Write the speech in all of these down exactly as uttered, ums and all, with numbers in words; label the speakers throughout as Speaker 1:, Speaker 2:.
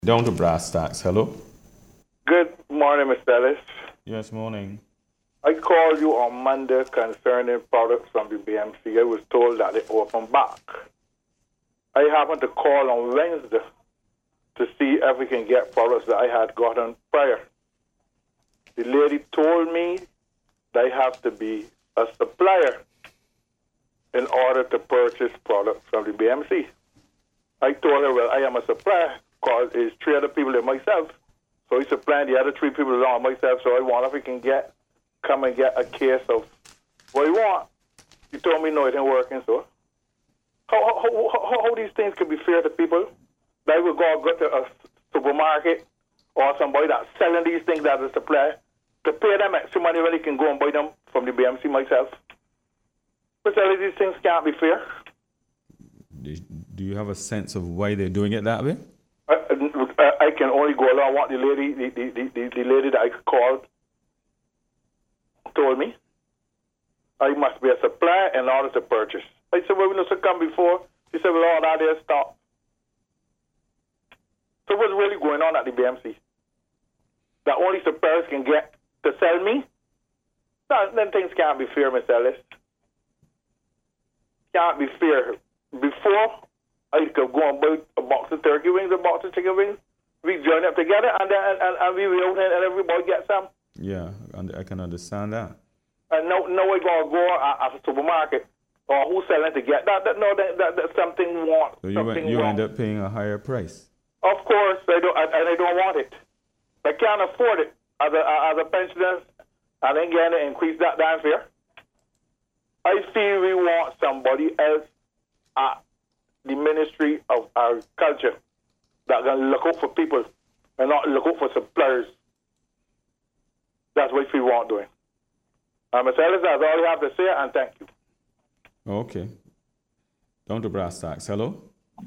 Speaker 1: Down to brass tacks. Hello.
Speaker 2: Good morning, Mister Ellis.
Speaker 1: Yes, morning.
Speaker 2: I called you on Monday concerning products from the B M C. I was told that they opened back. I happened to call on Wednesday to see if we can get products that I had gotten prior. The lady told me that I have to be a supplier in order to purchase products from the B M C. I told her, well, I am a supplier because it's three other people and myself. So he's supplying the other three people along myself, so I wonder if we can get, come and get a case of what you want. He told me, no, it ain't working, so. How, how, how, how these things can be fair to people? That I would go, go to a supermarket or somebody that's selling these things as a supplier to pay them extra money when they can go and buy them from the B M C myself. But these things can't be fair.
Speaker 1: Do you have a sense of why they're doing it that way?
Speaker 2: I, I, I can only go along what the lady, the, the, the, the lady that I called told me. I must be a supplier in order to purchase. I said, well, we know to come before. She said, well, all that there stop. So what's really going on at the B M C? That only suppliers can get to sell me? No, then things can't be fair, Mister Ellis. Can't be fair. Before, I could go and buy a box of turkey wings, a box of chicken wings. We join up together, and then and, and we will, and everybody gets some.
Speaker 1: Yeah, and I can understand that.
Speaker 2: And no, no, we gonna go at, at a supermarket or who's selling to get that. that no, that, that, that something wrong.
Speaker 1: So you
Speaker 2: something
Speaker 1: you
Speaker 2: wrong.
Speaker 1: end up paying a higher price.
Speaker 2: Of course, I don't, and I don't want it. I can't afford it as a as a pensioner. I ain't going to increase that damn fare. I feel we want somebody else at the Ministry of Agriculture that can look out for people and not look out for suppliers. That's what we want doing. Um, Mister Ellis, that's all I have to say, and thank you.
Speaker 1: Okay. Down to brass tacks. Hello?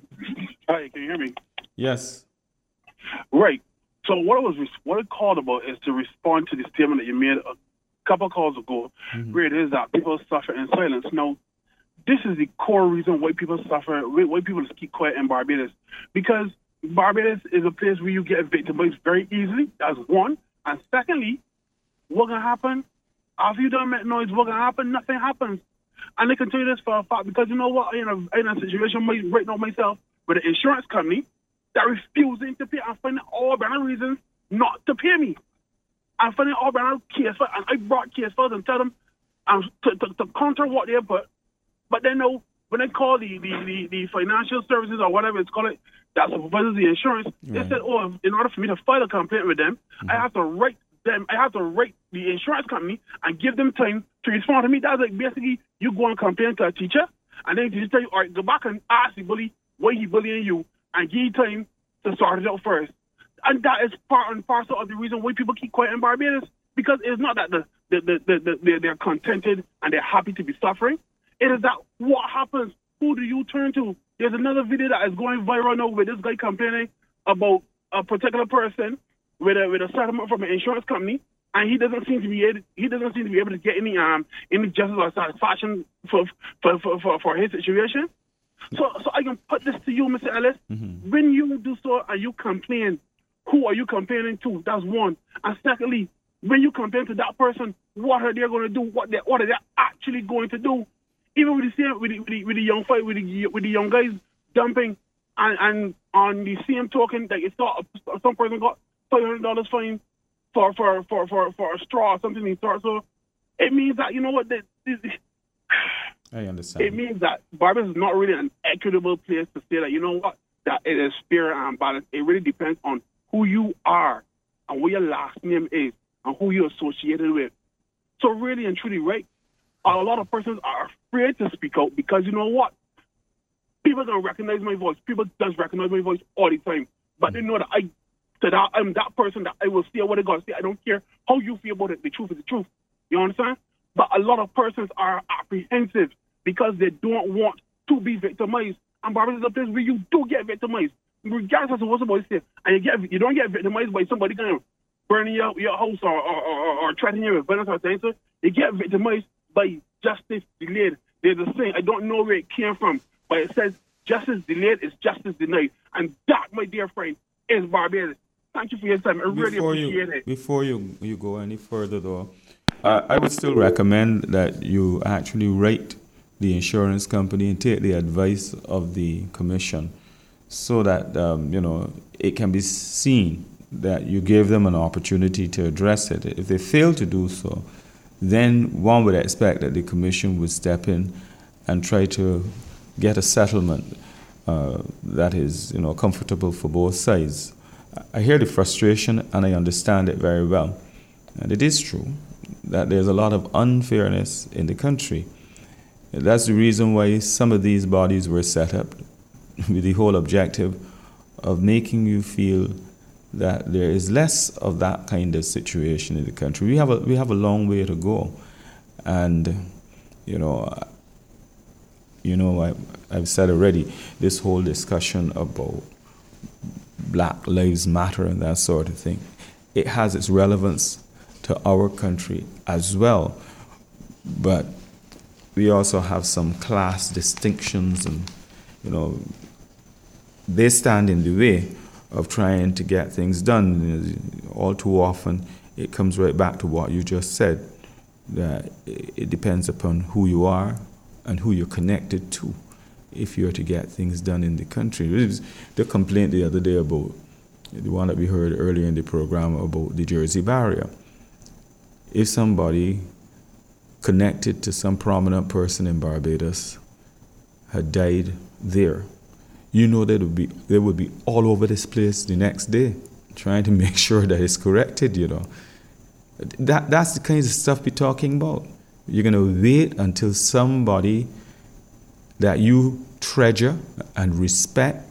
Speaker 3: Hi, can you hear me?
Speaker 1: Yes.
Speaker 3: Right. So what I was what I called about is to respond to the statement that you made a couple of calls ago, mm-hmm. where it is that people suffer in silence. Now, this is the core reason why people suffer, why people keep quiet in Barbados. Because Barbados is a place where you get victimized very easily. That's one. And secondly, what's going to happen? After you don't make noise, what's going to happen? Nothing happens. And I can tell you this for a fact, because you know what? I'm in a, in a situation right now myself with an insurance company that refusing to pay and finding all kind of reasons not to pay me. I'm finding all kind of case files, and I brought case files and tell them um, to, to, to counter what they put. But then, no, when I call the, the, the, the financial services or whatever it's called, that supervises the insurance, right. They said, oh, in order for me to file a complaint with them, mm-hmm. I have to write them, I have to write the insurance company and give them time to respond to me. That's like basically you go and complain to a teacher, and then the teacher tell you, all right, go back and ask the bully why he bullying you, and give you time to sort it out first. And that is part and parcel of the reason why people keep quiet in Barbados, because it's not that the, the, the, the, the, they're, they're contented and they're happy to be suffering. It is that what happens, who do you turn to? There's another video that is going viral now with this guy complaining about a particular person with a, with a settlement from an insurance company, and he doesn't seem to be able, he doesn't seem to be able to get any um any justice or satisfaction for for, for, for, for his situation. So so I can put this to you, Mister Ellis. Mm-hmm. When you do so and you complain, who are you complaining to? That's one. And secondly, when you complain to that person, what are they going to do? What they what are they actually going to do? Even with the same with the, with the, with the young fight with the with the young guys dumping, and, and on the same token, that you thought some person got five hundred dollars fine for for, for, for for a straw or something he thought. So it means that, you know what, that this,
Speaker 1: I understand.
Speaker 3: It means that Barbados is not really an equitable place to say that, you know what, that it is fair and balanced. It really depends on who you are and what your last name is and who you're associated with. So really and truly, right, a lot of persons are afraid to speak out because, you know what, people don't recognize my voice. People does recognize my voice all the time. But mm-hmm. they know that I that I'm that person that I will say what I got to say. I don't care how you feel about it. The truth is the truth. You understand? But a lot of persons are apprehensive because they don't want to be victimized. And Barbados is a place where you do get victimized, regardless of what somebody says. And you get you don't get victimized by somebody kind of burning your, your house or, or, or, or threatening you with violence or things. You get victimized by justice delayed. There's a saying, I don't know where it came from, but it says justice delayed is justice denied. And that, my dear friend, is Barbados. Thank you for your time. I really
Speaker 1: Before
Speaker 3: appreciate
Speaker 1: you,
Speaker 3: it.
Speaker 1: Before you, you go any further, though, uh, I would still recommend that you actually write the insurance company and take the advice of the commission so that, um, you know, it can be seen that you gave them an opportunity to address it. If they fail to do so, then one would expect that the commission would step in and try to get a settlement uh, that is, you know, comfortable for both sides. I hear the frustration and I understand it very well. And it is true that there's a lot of unfairness in the country. That's the reason why some of these bodies were set up with the whole objective of making you feel that there is less of that kind of situation in the country. We have a, we have a long way to go. And, you know, you know, I, I've said already, this whole discussion about Black Lives Matter and that sort of thing, it has its relevance to our country as well. But we also have some class distinctions and, you know, they stand in the way of trying to get things done. All too often, it comes right back to what you just said, that it depends upon who you are and who you're connected to if you're to get things done in the country. It was the complaint the other day about, the one that we heard earlier in the program about the Jersey barrier. If somebody connected to some prominent person in Barbados had died there, you know they would be they would be all over this place the next day, trying to make sure that it's corrected. You know, that that's the kinds of stuff we're talking about. You're gonna wait until somebody that you treasure and respect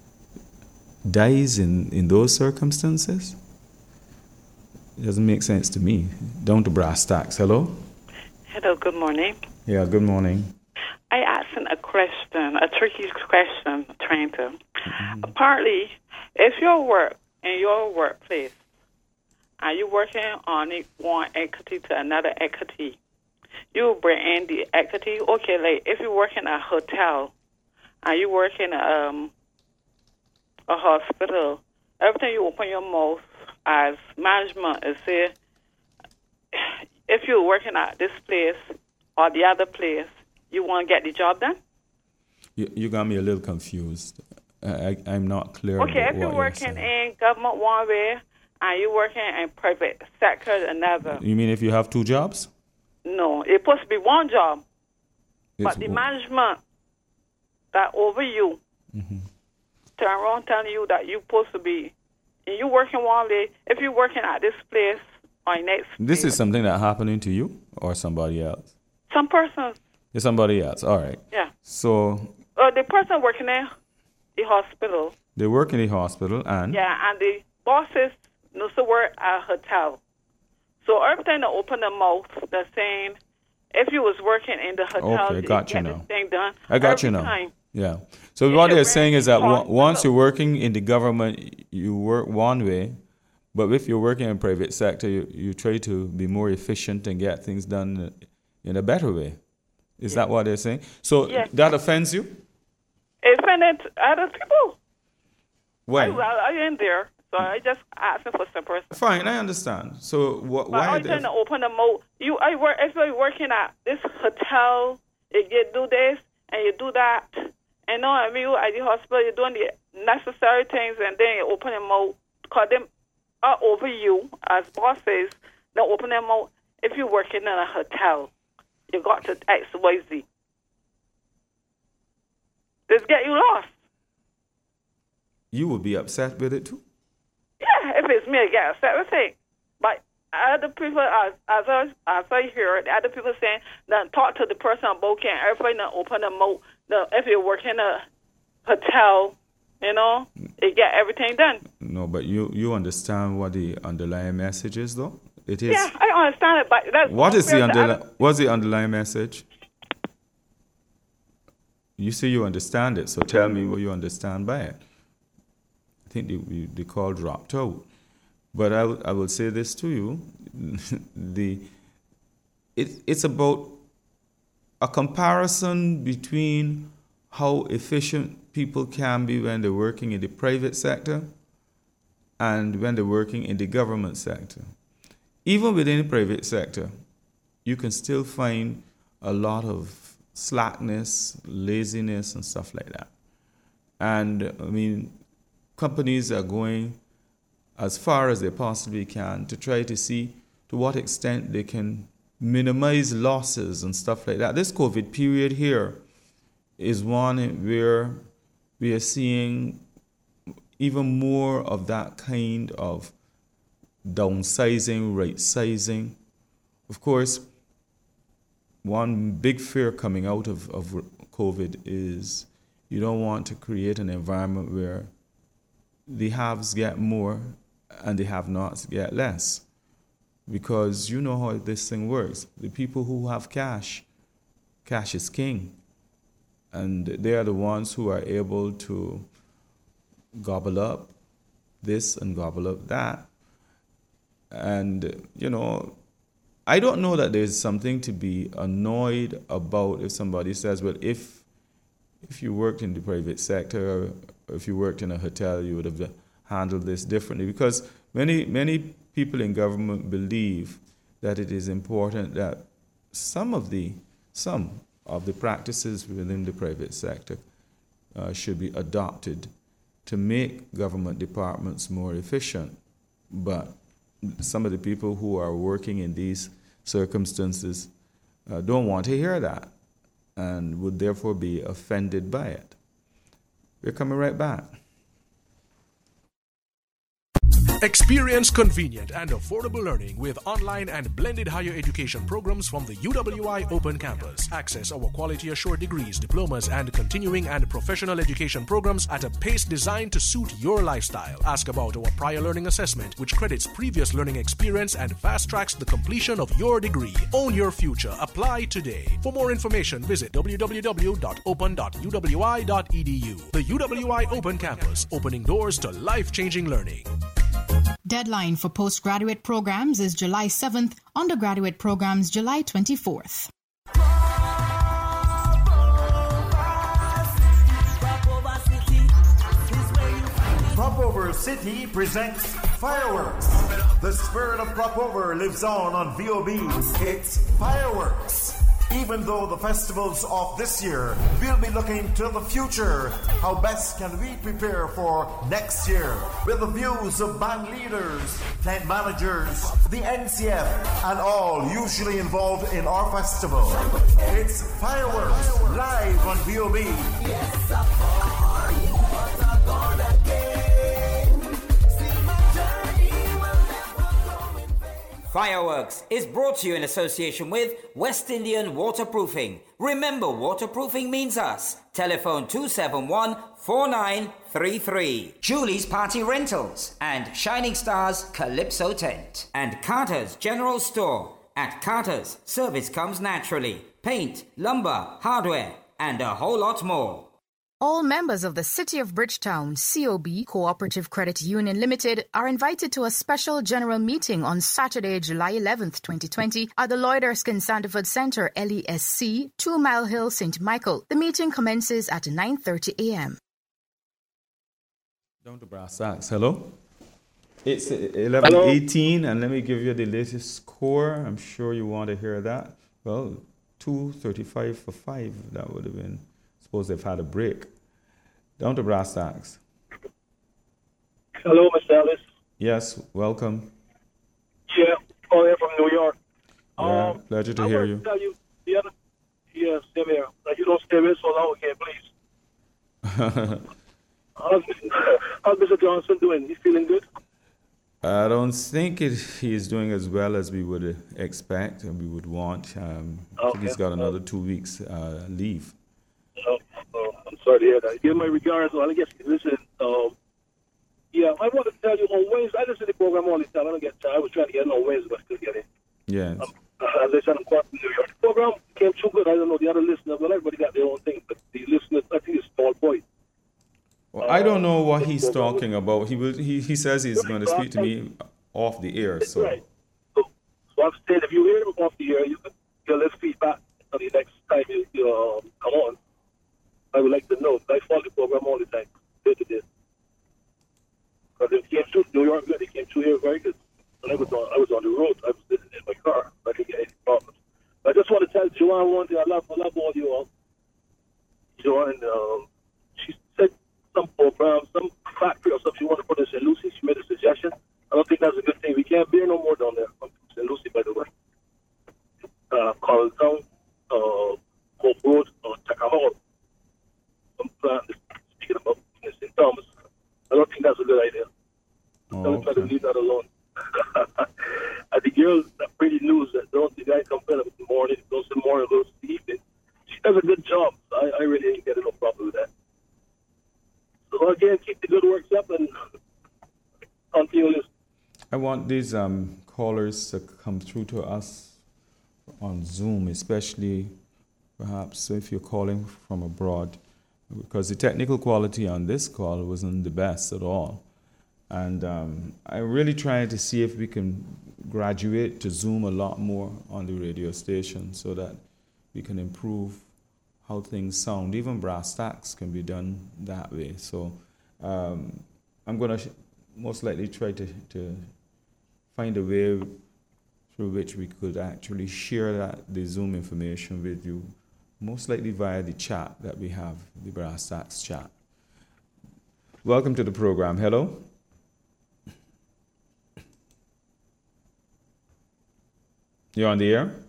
Speaker 1: dies in, in those circumstances? It doesn't make sense to me. Down to brass tacks. Hello?
Speaker 4: Hello, good morning.
Speaker 1: Yeah, good morning.
Speaker 4: I asked a question, a tricky question, trying to. Mm-hmm. Apparently, if you work in your workplace and you're working on it, one equity to another equity, you bring in the equity. Okay, like if you work in a hotel and you work in um, a hospital, every time you open your mouth as management is say, if you're working at this place or the other place, you want to get the job done?
Speaker 1: You, you got me a little confused. I, I, I'm not clear.
Speaker 4: Okay,
Speaker 1: about
Speaker 4: if you're
Speaker 1: what
Speaker 4: working
Speaker 1: you're
Speaker 4: in government one way and you're working in private sector another.
Speaker 1: You mean if you have two jobs?
Speaker 4: No, it's supposed to be one job.
Speaker 1: It's
Speaker 4: but the
Speaker 1: w-
Speaker 4: management that over you
Speaker 1: mm-hmm.
Speaker 4: turn around telling you that you're supposed to be, and you working one way, if you're working at this place or next
Speaker 1: This
Speaker 4: place,
Speaker 1: is something that happening to you or somebody else?
Speaker 4: some persons.
Speaker 1: It's somebody else. All right.
Speaker 4: Yeah.
Speaker 1: So
Speaker 4: Uh, the person working in the hospital.
Speaker 1: they work in the hospital and?
Speaker 4: Yeah, and the bosses knows to work at a hotel. So every time they open their mouth, they're saying, if you was working in the hotel,
Speaker 1: Okay,
Speaker 4: you
Speaker 1: got you
Speaker 4: get
Speaker 1: now.
Speaker 4: this thing done.
Speaker 1: I got
Speaker 4: every
Speaker 1: you now.
Speaker 4: Time.
Speaker 1: Yeah. So
Speaker 4: You
Speaker 1: what
Speaker 4: should
Speaker 1: they're
Speaker 4: wear
Speaker 1: saying is that
Speaker 4: the
Speaker 1: on- once
Speaker 4: hospital.
Speaker 1: you're working in the government, you work one way, but if you're working in private sector, you, you try to be more efficient and get things done in a better way. Is that what they're saying? So
Speaker 4: Yes.
Speaker 1: that offends you?
Speaker 4: It's offended other people.
Speaker 1: Why?
Speaker 4: I, I, I ain't there, so I just asking for some person.
Speaker 1: Fine, I understand. So wh-
Speaker 4: But
Speaker 1: why?
Speaker 4: I'm
Speaker 1: are they-
Speaker 4: trying to open the mouth. You, I work. If you're working at this hotel, you get do this and you do that. And know I mean, you at the hospital, you're doing the necessary things, and then you open your mouth. Cause them are over you as bosses. They open their mouth. If you're working in a hotel, you got to X Y Z. This get you lost.
Speaker 1: You would be upset with it too?
Speaker 4: Yeah, if it's me, I get upset with it. But other people, as as I, as I hear it, other people saying, then talk to the person about can everybody not open the mouth. The, if you work in a hotel, you know, you get everything done.
Speaker 1: No, but you, you understand what the underlying message is, though? It is.
Speaker 4: Yeah, I understand it, but that's
Speaker 1: What is the
Speaker 4: unfair to
Speaker 1: underlying?
Speaker 4: other-
Speaker 1: What's the underlying message? You say you understand it, so tell me what you understand by it. I think the the call dropped out, but I will I will say this to you: the it it's about a comparison between how efficient people can be when they're working in the private sector and when they're working in the government sector. Even within the private sector, you can still find a lot of slackness, laziness, and stuff like that. And, I mean, companies are going as far as they possibly can to try to see to what extent they can minimize losses and stuff like that. This COVID period here is one where we are seeing even more of that kind of downsizing, right-sizing. Of course, one big fear coming out of, of COVID is you don't want to create an environment where the haves get more and the have-nots get less. Because you know how this thing works. The people who have cash, cash is king. And they are the ones who are able to gobble up this and gobble up that. And, you know, I don't know that there's something to be annoyed about if somebody says, well, if if you worked in the private sector, or if you worked in a hotel, you would have handled this differently. Because many, many people in government believe that it is important that some of the, some of the practices within the private sector uh, should be adopted to make government departments more efficient. But some of the people who are working in these circumstances uh, don't want to hear that and would therefore be offended by it. We're coming right back.
Speaker 5: Experience convenient and affordable learning with online and blended higher education programs from the U W I Open Campus. Access our quality assured degrees, diplomas, and continuing and professional education programs at a pace designed to suit your lifestyle. Ask about our prior learning assessment, which credits previous learning experience and fast tracks the completion of your degree. Own your future. Apply today. For more information, visit w w w dot open dot u w i dot e d u. The U W I Open Campus, opening doors to life-changing learning.
Speaker 6: Deadline for postgraduate programs is July seventh, undergraduate programs July twenty-fourth.
Speaker 7: Propover City presents Fireworks. The spirit of Propover lives on on V O B's It's Fireworks. Even though the festivals of this year, we'll be looking to the future. How best can we prepare for next year? With the views of band leaders, tent managers, the N C F, and all usually involved in our festival. It's Fireworks, live on V O B. Yes,
Speaker 8: Fireworks is brought to you in association with West Indian Waterproofing. Remember, waterproofing means us. Telephone two seven one, four nine three three. Julie's Party Rentals and Shining Stars Calypso Tent. And Carter's General Store. At Carter's, service comes naturally. Paint, lumber, hardware, and a whole lot more.
Speaker 6: All members of the City of Bridgetown C O B Cooperative Credit Union Limited are invited to a special general meeting on Saturday, July eleventh, twenty twenty at the Lloyd Erskine Sandiford Centre, L E S C, two Mile Hill, Saint Michael. The meeting commences at nine thirty a.m.
Speaker 1: Down to brass tacks. Hello? It's eleven eighteen, and let me give you the latest score. I'm sure you want to hear that. Well, two thirty-five for five. That would have been... Suppose they've had a break. Down to brass tacks.
Speaker 9: Hello, Mister Ellis.
Speaker 1: Yes, welcome.
Speaker 9: Yeah, calling from New York.
Speaker 1: Yeah,
Speaker 9: um,
Speaker 1: pleasure to
Speaker 9: I
Speaker 1: hear
Speaker 9: want
Speaker 1: you.
Speaker 9: To tell you the other, yes, same here. Like you don't stay away so long again, please. how's, how's Mister Johnson doing? He's feeling good?
Speaker 1: I don't think it, he's doing as well as we would expect and we would want. Um, I
Speaker 9: okay.
Speaker 1: think he's got another two weeks uh, leave.
Speaker 9: Oh, oh, I'm sorry to hear that. Give my regards. Well, I guess listen. Um, yeah, I want to tell you on Wednesday. I listen to the program all the time. I don't get time. I was trying to get it on Wednesday, but I couldn't get it.
Speaker 1: Yes.
Speaker 9: Um, as I said, I'm quite from New York. The program came too good. I don't know the other listeners, but everybody got their own thing. But the listeners, I think it's Paul Boyd.
Speaker 1: Well, uh, I don't know what he's talking about. He will. He, he says he's going to speak to me off the air. So.
Speaker 9: Right. So, so I'm saying if you hear him off the air, you can give us feedback on the next time you, you um, come on. I would like to know. I follow the program all the time. Day to day. Because they came through New York, they came through here very good. And I was on, I was on the road. I was sitting in my car. I didn't get any problems. I just want to tell Joanne one thing. I love, I love all you all. Joanne, um, she said some program, some factory or something she wanted to put in Saint Lucie. She made a suggestion. I don't think that's a good thing. We can't bear no more down there. Saint Lucie, by the way. Uh, Coral Town, uh, Hope Road, or Takahol. Some plant is speaking about in Saint Thomas. I don't think that's a good idea.
Speaker 1: Oh,
Speaker 9: I would try to
Speaker 1: okay.
Speaker 9: leave that alone. And the girl that pretty news that don't the guy come in the morning, goes to the morning, goes to the evening. She does a good job. I, I really ain't getting no problem with that. So again, keep the good works up and continue this.
Speaker 1: I want these um, callers to come through to us on Zoom, especially perhaps if you're calling from abroad, because the technical quality on this call wasn't the best at all. And um, I'm really trying to see if we can graduate to Zoom a lot more on the radio station so that we can improve how things sound. Even brass tacks can be done that way. So um, I'm going to sh- most likely try to, to find a way through which we could actually share that the Zoom information with you, most likely via the chat that we have, the brass tacks chat. Welcome to the program. Hello. You're on the air?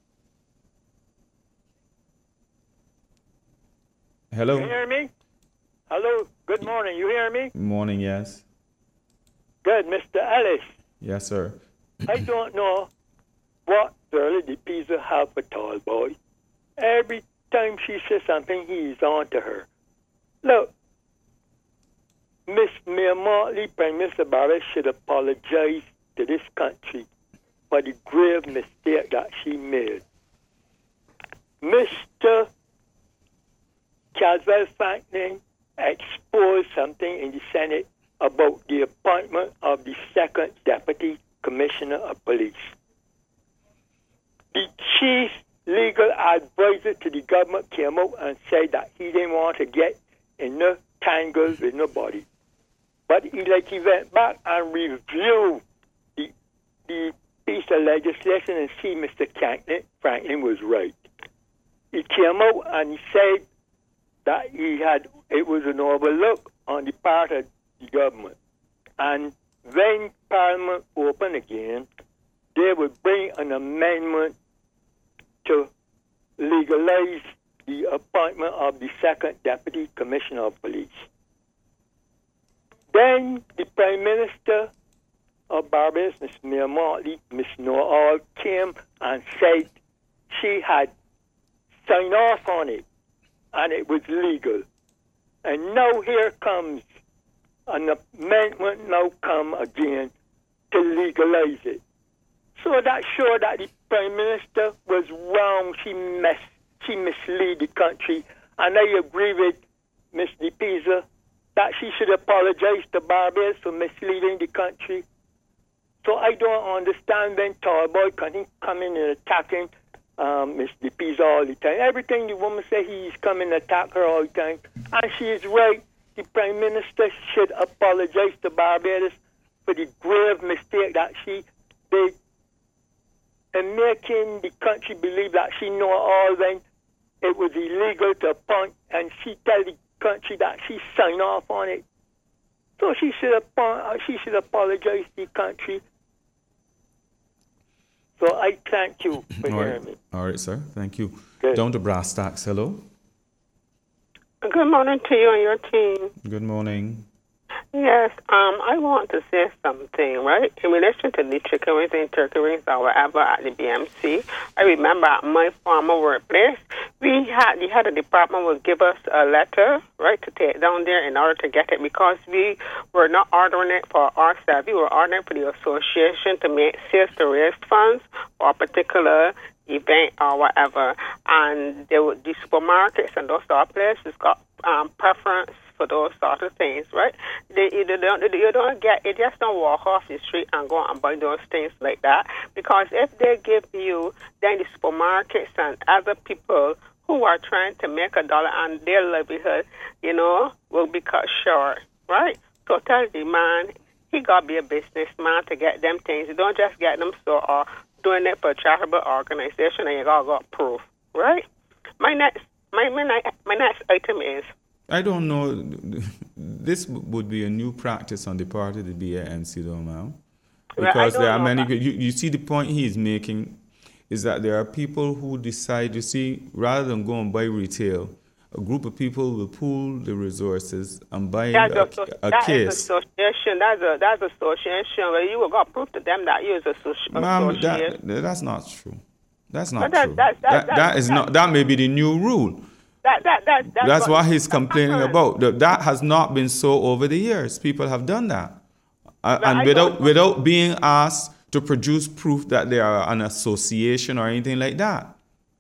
Speaker 1: Hello?
Speaker 10: You hear me? Hello, good morning. You hear me?
Speaker 1: Morning, yes.
Speaker 10: Good, Mister Ellis.
Speaker 1: Yes, sir.
Speaker 10: I don't know what Shirley DePisa have for tall boy. Every time she says something, he's on to her. Look, Miss Mayor Motley, Prime Minister Barrett should apologize to this country for the grave mistake that she made. Mister Caswell Franklin exposed something in the Senate about the appointment of the second Deputy Commissioner of Police. The chief legal advisor to the government came out and said that he didn't want to get in no tangles with nobody. But he, like, he went back and reviewed the, the piece of legislation and see Mister Franklin, Franklin was right. He came out and he said that he had, it was an overlook on the part of the government. And when Parliament opened again, they would bring an amendment to legalize the appointment of the second Deputy Commissioner of Police. Then the Prime Minister of Barbados, Miss Mayor Motley, Miss Noah, came and said she had signed off on it and it was legal. And now here comes an amendment now come again to legalize it. So that showed that the Prime Minister was wrong. She mess, she misled the country. And I agree with Miss DePisa that she should apologize to Barbados for misleading the country. So I don't understand when Tallboy can come in and attacking um, Miss DePisa all the time. Everything the woman says, he's coming to attack her all the time. And she is right. The Prime Minister should apologize to Barbados for the grave mistake that she did in making the country believe that she know all when it was illegal to appoint, and she tell the country that she signed off on it. So she should apo- she should apologize to the country. So I thank you for
Speaker 1: All
Speaker 10: hearing
Speaker 1: right.
Speaker 10: me.
Speaker 1: All right, sir. Thank you.
Speaker 10: Good.
Speaker 1: Down to brass tacks. Hello.
Speaker 11: Good morning to you and your team.
Speaker 1: Good morning.
Speaker 11: Yes, um, I want to say something, right? In relation to the chicken wings and turkey wings or whatever at the B M C, I remember at my former workplace, we had the head of the department would give us a letter, right, to take down there in order to get it, because we were not ordering it for ourselves. We were ordering for the association to make sales to raise funds for a particular event or whatever. And they would, the supermarkets and those sort of places got um, preference for those sort of things, right? They, you don't, you don't get, you just don't walk off the street and go and buy those things like that, because if they give you, then the supermarkets and other people who are trying to make a dollar and their livelihood, you know, will be cut short, right? So tell the man he got to be a businessman to get them things. You don't just get them so or doing it for a charitable organization and you got got proof, right? My next, my, my, my next item is.
Speaker 1: I don't know. This would be a new practice on the part of the B A M C, though, ma'am. Because there are many. You, you see, the point he is making is that there are people who decide, you see, rather than go and buy retail, a group of people will pool the resources and buy
Speaker 11: that's
Speaker 1: a,
Speaker 11: a,
Speaker 1: a
Speaker 11: that
Speaker 1: case.
Speaker 11: Is association. That's a that's association where you will go prove to them that you is a association.
Speaker 1: Ma'am, that, that's not true. That's not
Speaker 11: that,
Speaker 1: true.
Speaker 11: That, that,
Speaker 1: that, that, that is that, not. That may be the new rule.
Speaker 11: That, that, that, that's
Speaker 1: that's what,
Speaker 11: what
Speaker 1: he's complaining about. That, that has not been so over the years. People have done that, uh, and I without without being asked to produce proof that they are an association or anything like that.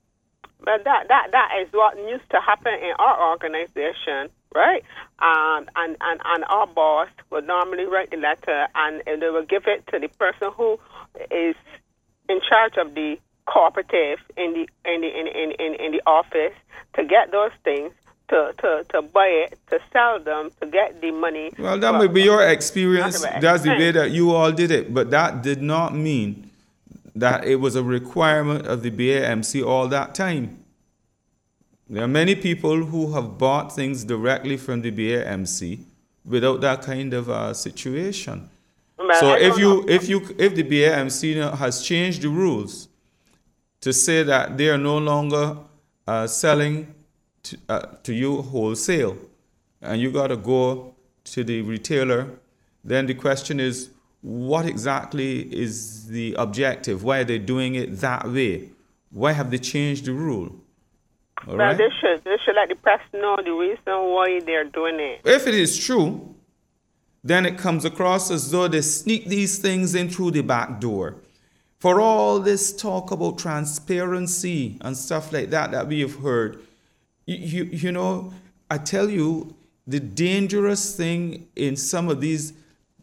Speaker 11: But that, that, that is what used to happen in our organization, right? Um, and, and, and our boss would normally write the letter and, and they would give it to the person who is in charge of the cooperative in the in the in, in, in, in the office to get those things, to, to, to buy it, to sell them, to get the money.
Speaker 1: Well, that may be your experience. That's the way that you all did it. But that did not mean that it was a requirement of the B A M C all that time. There are many people who have bought things directly from the B A M C without that kind of uh, situation. But so if you, if you if the B A M C has changed the rules to say that they are no longer uh, selling to, uh, to you wholesale, and you got to go to the retailer, then the question is, what exactly is the objective? Why are they doing it that way? Why have they changed the rule? All
Speaker 11: well,
Speaker 1: right?
Speaker 11: they should they should let the press know the reason why they're doing it.
Speaker 1: If it is true, then it comes across as though they sneak these things in through the back door. For all this talk about transparency and stuff like that that we have heard, you, you, you know, I tell you, the dangerous thing in some of these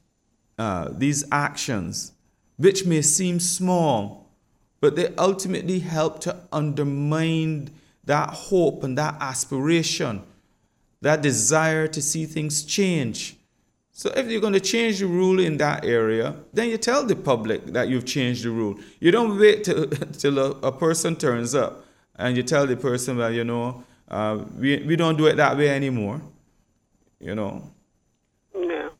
Speaker 1: uh, these actions, which may seem small, but they ultimately help to undermine that hope and that aspiration, that desire to see things change. So if you're going to change the rule in that area, then you tell the public that you've changed the rule. You don't wait till, till a, a person turns up and you tell the person, well, you know, uh, we, we don't do it that way anymore, you know.
Speaker 11: Yeah.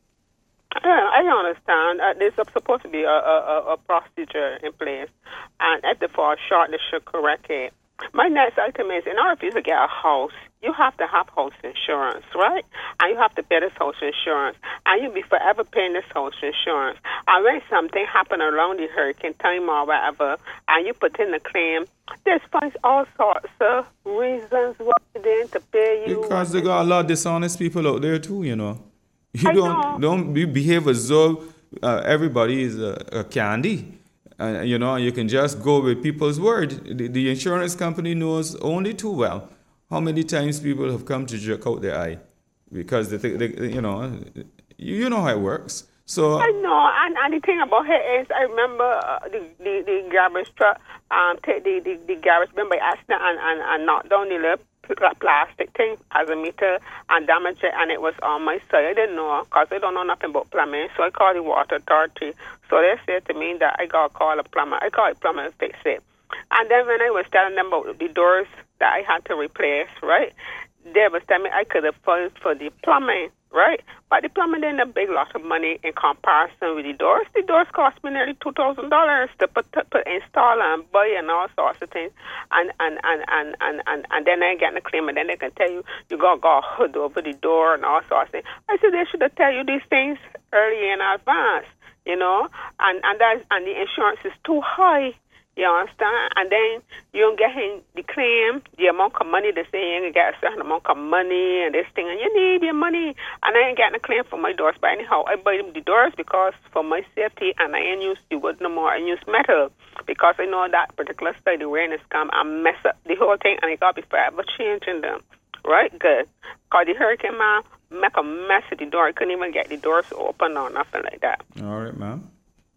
Speaker 11: I understand. Uh, there's supposed to be a, a, a procedure in place, and at the far short, they should correct it. My next item is, in order for you to get a house, you have to have house insurance, right? And you have to pay this house insurance. And you'll be forever paying this house insurance. And when something happened around the hurricane time or whatever, and you put in a claim, there's all sorts of reasons why they didn't to pay you.
Speaker 1: Because they got a lot of dishonest people out there too, you know. You
Speaker 11: I
Speaker 1: don't,
Speaker 11: know.
Speaker 1: don't be, behave as though uh, everybody is a, a candy. Uh, you know, you can just go with people's word. The, the insurance company knows only too well how many times people have come to jerk out their eye because they think, they, you know, you, you know how it works. So
Speaker 11: I know, and, and the thing about it is, I remember uh, the, the the garbage truck um take the, the, the garbage bin by accident and, and, and knocked down the little plastic thing as a meter and damaged it, and it was on my side. I didn't know because I don't know nothing about plumbing, so I called the water authority. So they said to me that I got to call a plumber. I called a plumber and fix it. And then when I was telling them about the doors that I had to replace, right, they was telling me I could afford for the plumbing, right? But the plumbing didn't a big lot of money in comparison with the doors. The doors cost me nearly two thousand dollars to put, to put install and buy and all sorts of things. And and, and, and, and, and, and then I get a claim, and then they can tell you you got to go a hood over the door and all sorts of things. I said they should have tell you these things early in advance, you know, and and that's, and the insurance is too high. You understand? And then you don't get in the claim, the amount of money they say you ain't get a certain amount of money and this thing, and you need your money. And I ain't getting a claim for my doors. But anyhow, I buy them the doors because for my safety, and I ain't use the wood no more. I use metal because I know that particular side the rain is come and mess up the whole thing, and I got to be forever changing them. Right? Good. Because the hurricane man make a mess of the door. I couldn't even get the doors open or nothing like that.
Speaker 1: All right, ma'am.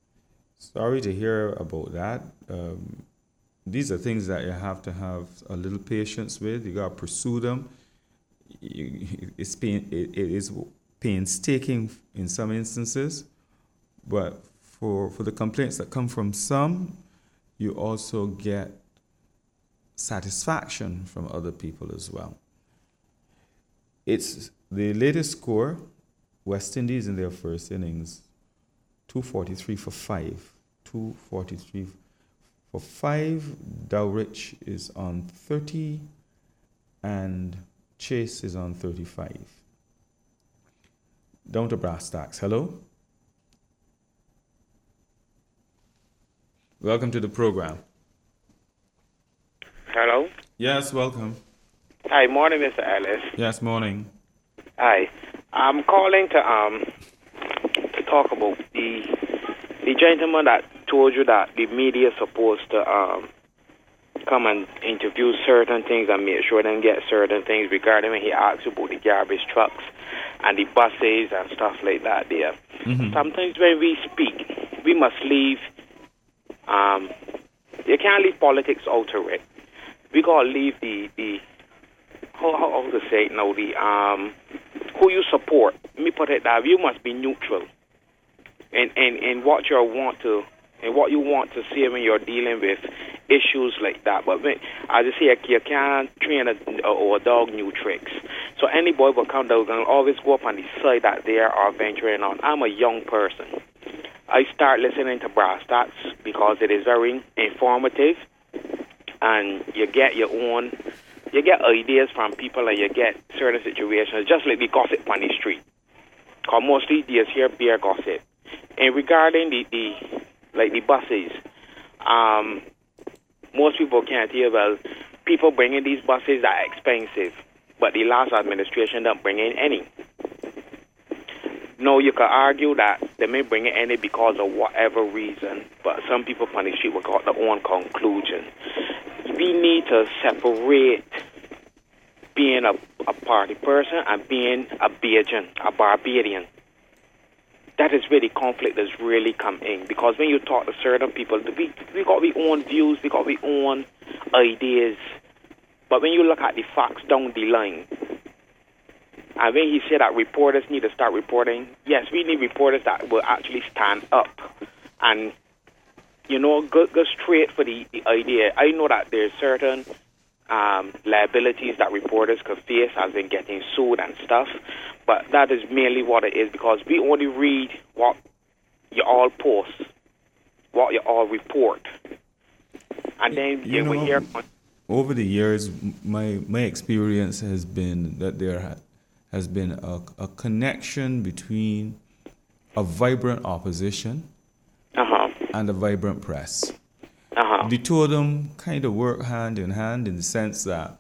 Speaker 1: Sorry to hear about that. Um, these are things that you have to have a little patience with. You got to pursue them. You, it's pain, it, it is painstaking in some instances, But for, for the complaints that come from some, you also get satisfaction from other people as well. It's the latest score, West Indies in their first innings, two forty-three for five. two forty-three for five. Dowrich is on thirty and Chase is on thirty-five. Down to brass tacks. Hello? Welcome to the program.
Speaker 12: Hello?
Speaker 1: Yes, welcome.
Speaker 12: Hi, morning, Mister Ellis.
Speaker 1: Yes, morning.
Speaker 12: Hi. I'm calling to um to talk about the the gentleman that told you that the media is supposed to um come and interview certain things and make sure they get certain things regarding when he asks about the garbage trucks and the buses and stuff like that there. Mm-hmm. Sometimes when we speak, we must leave, um, you can't leave politics out of it. We got to leave the, the how, how, how to say it now, the, um, who you support. Let me put it that you must be neutral in, in, in what you want to, and what you want to see when you're dealing with issues like that. But when, as I say, you can't train a, or a dog new tricks. So any boy will come down and always go up on the side that they are venturing on. I'm a young person. I start listening to Brass Tacks because it is very informative, and you get your own, you get ideas from people, and you get certain situations, just like the gossip on the street. Because mostly you hear beer gossip. And regarding the, the like the buses, um, most people can't hear, well, people bringing these buses are expensive, but the last administration didn't bring in any. No, you could argue that they may bring in any because of whatever reason, but some people on the street will got their own conclusion. We need to separate being a, a party person and being a Bajan, a Barbadian. That is where the conflict has really come in. Because when you talk to certain people, we, we got our own views, we got our own ideas. But when you look at the facts down the line, and when he said that reporters need to start reporting, yes, we need reporters that will actually stand up and, you know, go, go straight for the, the idea. I know that there's certain um, liabilities that reporters could face, as in getting sued and stuff. But that is mainly what it is, because we only read what you all post, what you all report. And then
Speaker 1: you
Speaker 12: yeah,
Speaker 1: know,
Speaker 12: we hear...
Speaker 1: Over the years, my my experience has been that there has been a, a connection between a vibrant opposition
Speaker 12: uh-huh.
Speaker 1: and a vibrant press.
Speaker 12: Uh-huh.
Speaker 1: The two of them kind of work hand in hand in the sense that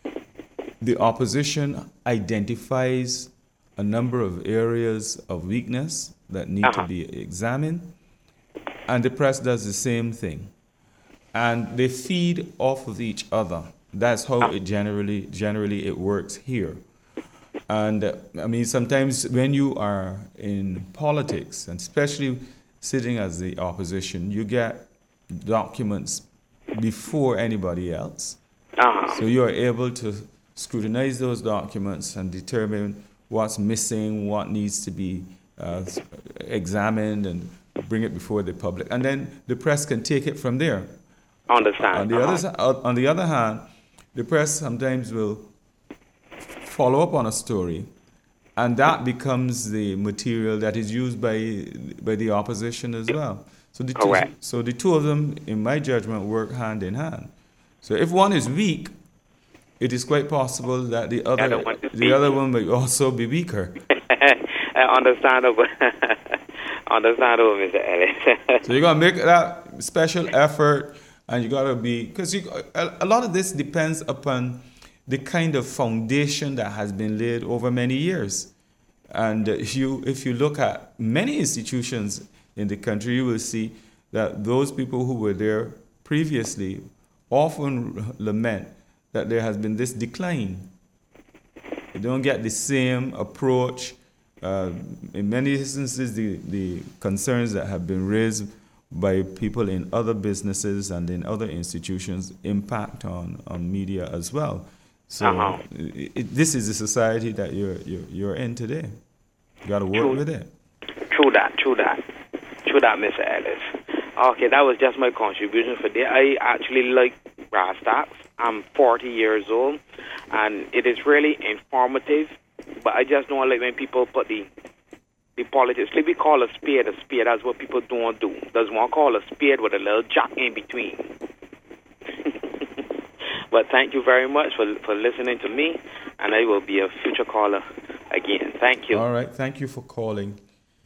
Speaker 1: the opposition identifies a number of areas of weakness that need
Speaker 12: uh-huh.
Speaker 1: to be examined, and the press does the same thing. And they feed off of each other. That's how uh-huh. it generally generally it works here. And uh, I mean, sometimes when you are in politics, and especially sitting as the opposition, you get documents before anybody else.
Speaker 12: Uh-huh.
Speaker 1: So you are able to scrutinize those documents and determine what's missing, what needs to be uh, examined, and bring it before the public. And then the press can take it from there.
Speaker 12: Understand.
Speaker 1: On the,
Speaker 12: uh-huh.
Speaker 1: other, on the other hand, the press sometimes will follow up on a story, and that becomes the material that is used by by the opposition as well. So the two, so the two of them, in my judgment, work hand in hand. So if one is weak, it is quite possible that the other the weak. other one may also be weaker.
Speaker 12: Understandable. Understandable, Mister Ellis.
Speaker 1: So you gotta make that special effort, and you gotta be, because a, a lot of this depends upon the kind of foundation that has been laid over many years. And if you if you look at many institutions in the country, you will see that those people who were there previously often lament that there has been this decline. They don't get the same approach. Uh, in many instances, the, the concerns that have been raised by people in other businesses and in other institutions impact on, on media as well. So
Speaker 12: uh-huh.
Speaker 1: it, this is the society that you're, you're, you're in today. You got to work
Speaker 12: true.
Speaker 1: with it.
Speaker 12: True that, true that. for that, Mister Ellis. Okay, that was just my contribution for that. I actually like brass tacks. I'm forty years old, and it is really informative. But I just don't like when people put the the politics. Like we call a spade a spade. That's what people don't do. Does one call a spade with a little jack in between? But thank you very much for for listening to me, and I will be a future caller again. Thank you.
Speaker 1: All right. Thank you for calling.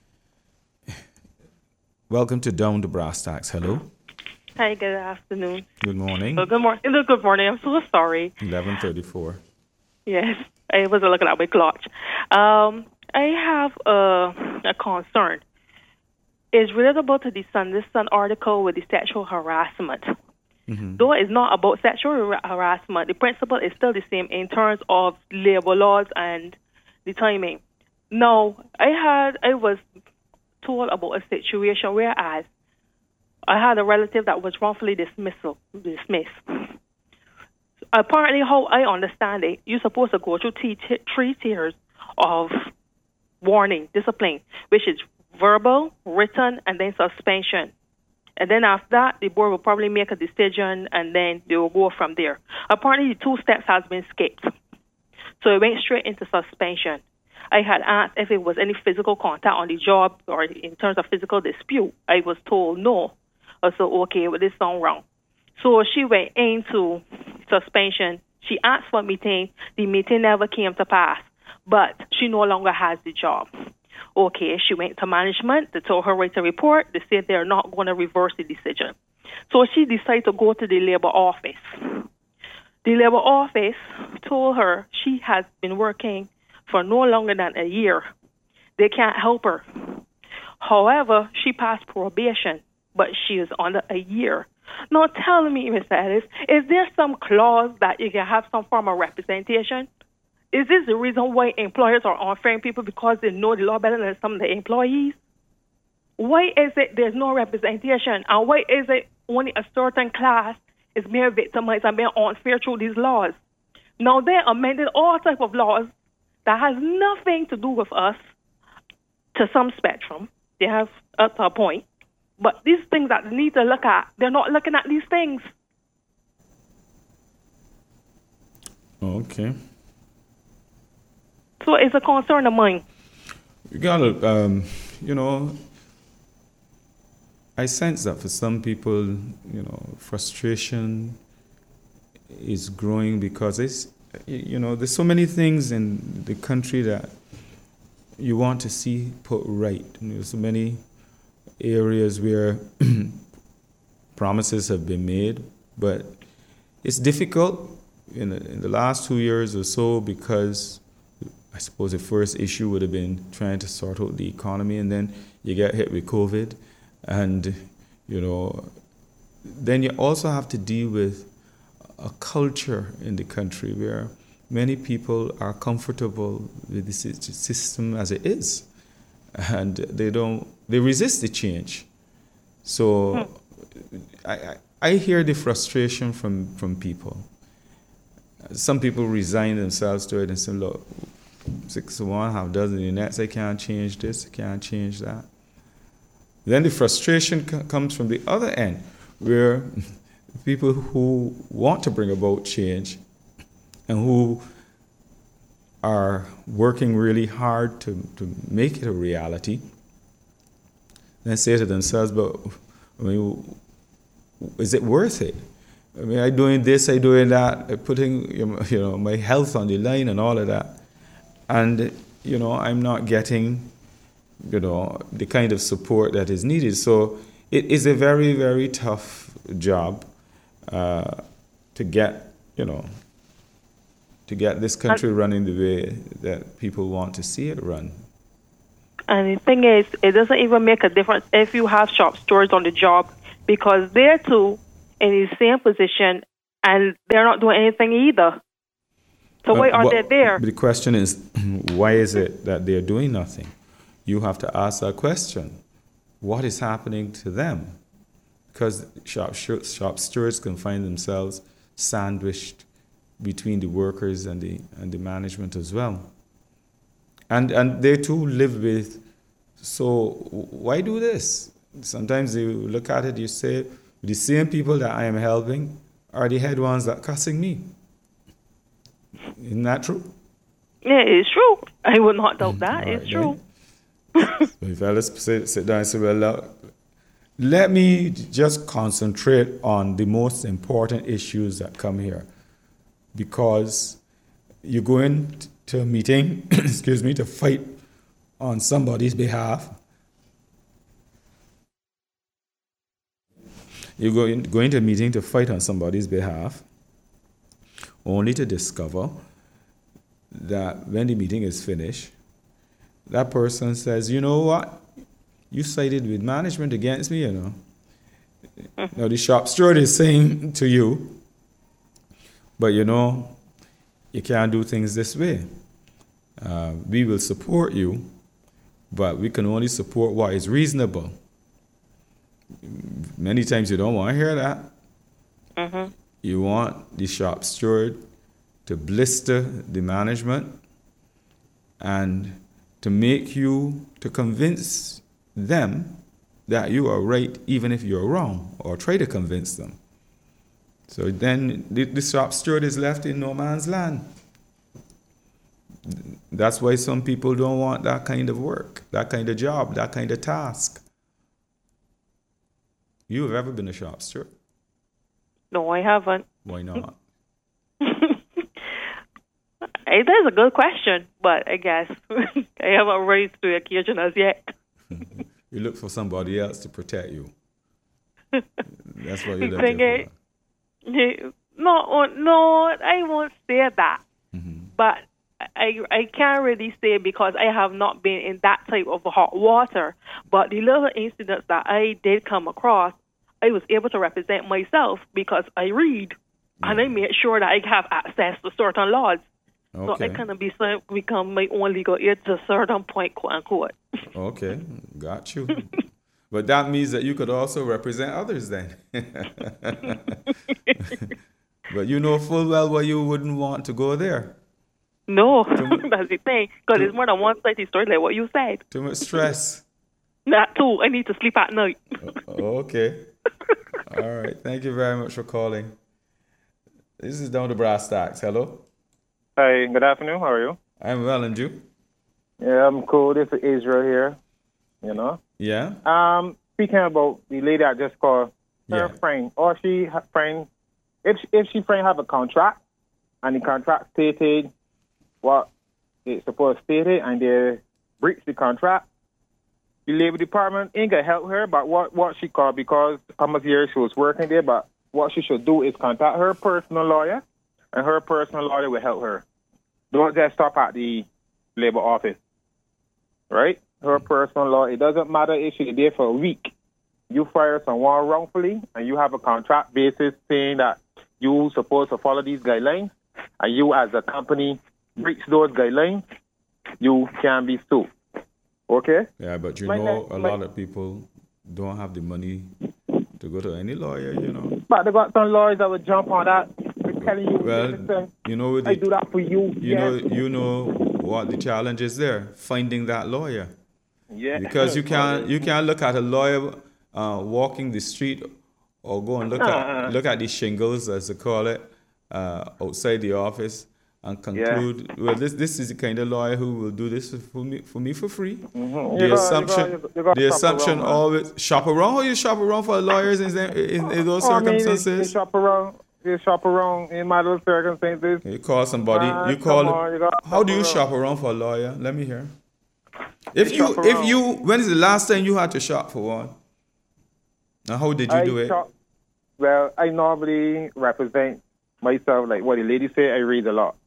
Speaker 1: Welcome to Down to Brass Tacks. Hello.
Speaker 13: Hi, good afternoon.
Speaker 1: Good morning.
Speaker 13: Oh, good morning. Good morning. I'm so sorry.
Speaker 1: eleven thirty-four.
Speaker 13: Yes, I wasn't looking at my clock. Um, I have a, a concern. It's relatable to the Sunday Sun article with the sexual harassment. Mm-hmm. Though it's not about sexual harassment, the principle is still the same in terms of labor laws and the timing. Now, I had I was told about a situation whereas I had a relative that was wrongfully dismissal, dismissed. Apparently, how I understand it, you're supposed to go through t- t- three tiers of warning, discipline, which is verbal, written, and then suspension. And then after that, the board will probably make a decision, and then they will go from there. Apparently, the two steps has been skipped. So it went straight into suspension. I had asked if it was any physical contact on the job or in terms of physical dispute. I was told no. I said, okay, well, this sounds wrong. So she went into suspension. She asked for a meeting. The meeting never came to pass, but she no longer has the job. Okay, she went to management. They told her write a report. They said they're not going to reverse the decision. So she decided to go to the labor office. The labor office told her she has been working for no longer than a year. They can't help her. However, she passed probation, but she is under a year. Now tell me, Mister Ellis, is there some clause that you can have some form of representation? Is this the reason why employers are unfair people because they know the law better than some of the employees? Why is it there's no representation? And why is it only a certain class is being victimized and being unfair through these laws? Now they amended all type of laws that has nothing to do with us to some spectrum. They have up to a point. But these things that they need to look at, they're not looking at these things.
Speaker 1: Okay.
Speaker 13: So it's a concern of mine.
Speaker 1: You gotta, um, you know, I sense that for some people, you know, frustration is growing because it's, you know, there's so many things in the country that you want to see put right. And there's so many areas where promises have been made, but it's difficult in the, in the last two years or so because I suppose the first issue would have been trying to sort out the economy, and then you get hit with COVID, and you know, then you also have to deal with a culture in the country where many people are comfortable with the system as it is, and they don't, they resist the change. So hmm. I, I, I hear the frustration from, from people. Some people resign themselves to it and say, look, six to one, half dozen the next, I can't change this, I can't change that. Then the frustration c- comes from the other end, where people who want to bring about change and who are working really hard to, to make it a reality, then say to themselves, but I mean, is it worth it? I mean, I'm doing this, I'm doing that, I'm putting you know my health on the line and all of that, and you know I'm not getting you know the kind of support that is needed. So it is a very very tough job uh, to get you know to get this country running the way that people want to see it run.
Speaker 13: And the thing is, it doesn't even make a difference if you have shop stores on the job, because they're too in the same position and they're not doing anything either. So why uh, are they there?
Speaker 1: The question is, why is it that they're doing nothing? You have to ask that question. What is happening to them? Because shop, shop stewards can find themselves sandwiched between the workers and the and the management as well. And and they too live with, so why do this? sometimes you look at it, you say, the same people that I am helping are the head ones that cussing me. Isn't that true?
Speaker 13: Yeah, it's true. I would not doubt that.
Speaker 1: All
Speaker 13: it's
Speaker 1: right,
Speaker 13: true.
Speaker 1: So if I let's sit, sit down and say, well, uh, let me just concentrate on the most important issues that come here. Because you go into a meeting, excuse me, to fight on somebody's behalf. You go, in, go into a meeting to fight on somebody's behalf, only to discover that when the meeting is finished, that person says, you know what? You sided with management against me, you know. Now the shop steward is saying to you, but you know, you can't do things this way. Uh, we will support you, but we can only support what is reasonable. Many times you don't want to hear that.
Speaker 13: Mm-hmm.
Speaker 1: You want the shop steward to blister the management and to make you, to convince them that you are right even if you're wrong, or try to convince them. So then the, the shop steward is left in no man's land. That's why some people don't want that kind of work, that kind of job, that kind of task. You have ever been a shop steward?
Speaker 13: No, I haven't.
Speaker 1: Why not?
Speaker 13: It is a good question, but I guess I haven't raised to the occasion as yet.
Speaker 1: You look for somebody else to protect you. That's what you're looking
Speaker 13: Thinking, for. No, no, I won't say that.
Speaker 1: Mm-hmm.
Speaker 13: But I I can't really say because I have not been in that type of hot water. But the little incidents that I did come across, I was able to represent myself because I read
Speaker 1: yeah.
Speaker 13: and I made sure that I have access to certain laws.
Speaker 1: Okay.
Speaker 13: So I kind of be, become my own legal aid to a certain point, quote unquote.
Speaker 1: Okay, got you. But that means that you could also represent others then. But you know full well why you wouldn't want to go there.
Speaker 13: No, that's the thing. Because it's more than one side story, like what you said.
Speaker 1: Too much stress.
Speaker 13: That too. I need to sleep at night.
Speaker 1: Okay. All right. Thank you very much for calling. This is down to Brass Tacks. Hello.
Speaker 14: Hi, good afternoon. How are you?
Speaker 1: I'm well, and you?
Speaker 14: Yeah, I'm cool. This is Israel here. You know?
Speaker 1: Yeah?
Speaker 14: Um, speaking about the lady I just called, her
Speaker 1: yeah.
Speaker 14: friend, or she her friend, if she, if she friend have a contract, and the contract stated what it's supposed to state it, and they breach the contract, the labor department ain't gonna help her, but what, what she called, because how much years she was working there, but what she should do is contact her personal lawyer, and her personal lawyer will help her. Don't just stop at the labor office, right? Her personal law, it doesn't matter if she's there for a week. You fire someone wrongfully, and you have a contract basis saying that you're supposed to follow these guidelines, and you as a company breach those guidelines, you can be sued. Okay?
Speaker 1: Yeah, but you
Speaker 14: my
Speaker 1: know
Speaker 14: my,
Speaker 1: a lot of people don't have the money to go to any lawyer, you know.
Speaker 14: But they got some lawyers that would jump on that. Telling you,
Speaker 1: well,
Speaker 14: listen,
Speaker 1: you know, the,
Speaker 14: I do that for you.
Speaker 1: You
Speaker 14: yes.
Speaker 1: know, you know what the challenge is there: finding that lawyer.
Speaker 14: Yeah.
Speaker 1: Because you can't, you can't look at a lawyer uh, walking the street, or go and look
Speaker 14: uh-uh.
Speaker 1: at look at the shingles, as they call it, uh, outside the office, and conclude, yeah. well, this this is the kind of lawyer who will do this for me for me for free.
Speaker 14: Mm-hmm.
Speaker 1: The
Speaker 14: you
Speaker 1: assumption,
Speaker 14: got, you got, you got
Speaker 1: the assumption
Speaker 14: around,
Speaker 1: always shop around. How you shop around for lawyers in, in, in those oh, circumstances?
Speaker 14: I mean, they, they shop around. You shop around in my little circumstances.
Speaker 1: You call somebody.
Speaker 14: Uh,
Speaker 1: you call.
Speaker 14: On, you
Speaker 1: how do you
Speaker 14: around.
Speaker 1: shop around for a lawyer? Let me hear. If
Speaker 14: you,
Speaker 1: you, if you, when is the last time you had to shop for one? And how did you
Speaker 14: I
Speaker 1: do it?
Speaker 14: Shop, well, I normally represent myself. Like what the lady said, I read a lot.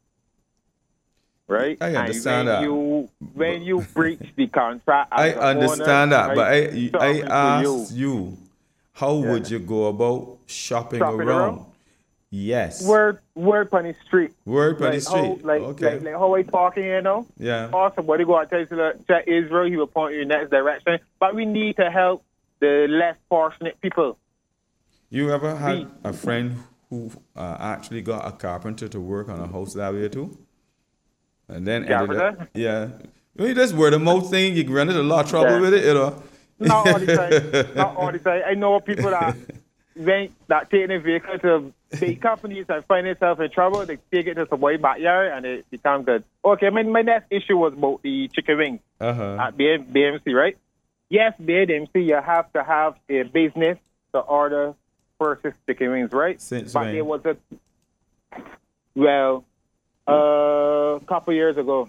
Speaker 14: Right.
Speaker 1: I understand
Speaker 14: and when
Speaker 1: that.
Speaker 14: You, when you breach the contract,
Speaker 1: I understand
Speaker 14: owner,
Speaker 1: that, but I, I asked
Speaker 14: you.
Speaker 1: you, how yeah. would you go about shopping,
Speaker 14: shopping
Speaker 1: around? around? Yes.
Speaker 14: Word, word on the street.
Speaker 1: Word on
Speaker 14: like
Speaker 1: the street.
Speaker 14: How, like,
Speaker 1: okay.
Speaker 14: like, like how I talking, you know?
Speaker 1: Yeah.
Speaker 14: Or somebody go out and tell you check Israel, he will point you in the next direction. But we need to help the less fortunate people.
Speaker 1: You ever had we, a friend who uh, actually got a carpenter to work on a house that way too? And then ended up, yeah. I mean, that's word of mouth thing. You run into a lot of trouble yeah. with it, you know.
Speaker 14: Not all the time. Not all the time. I know people that rent, that take their vehicle to big companies and find themselves in trouble. They take it to some boy backyard and it becomes good. Okay, my, my next issue was about the chicken wings
Speaker 1: Uh-huh.
Speaker 14: at B M C, right? Yes, B M C, you have to have a business to order purchase chicken wings, right?
Speaker 1: Since
Speaker 14: but
Speaker 1: when?
Speaker 14: it was a, well, a couple years ago.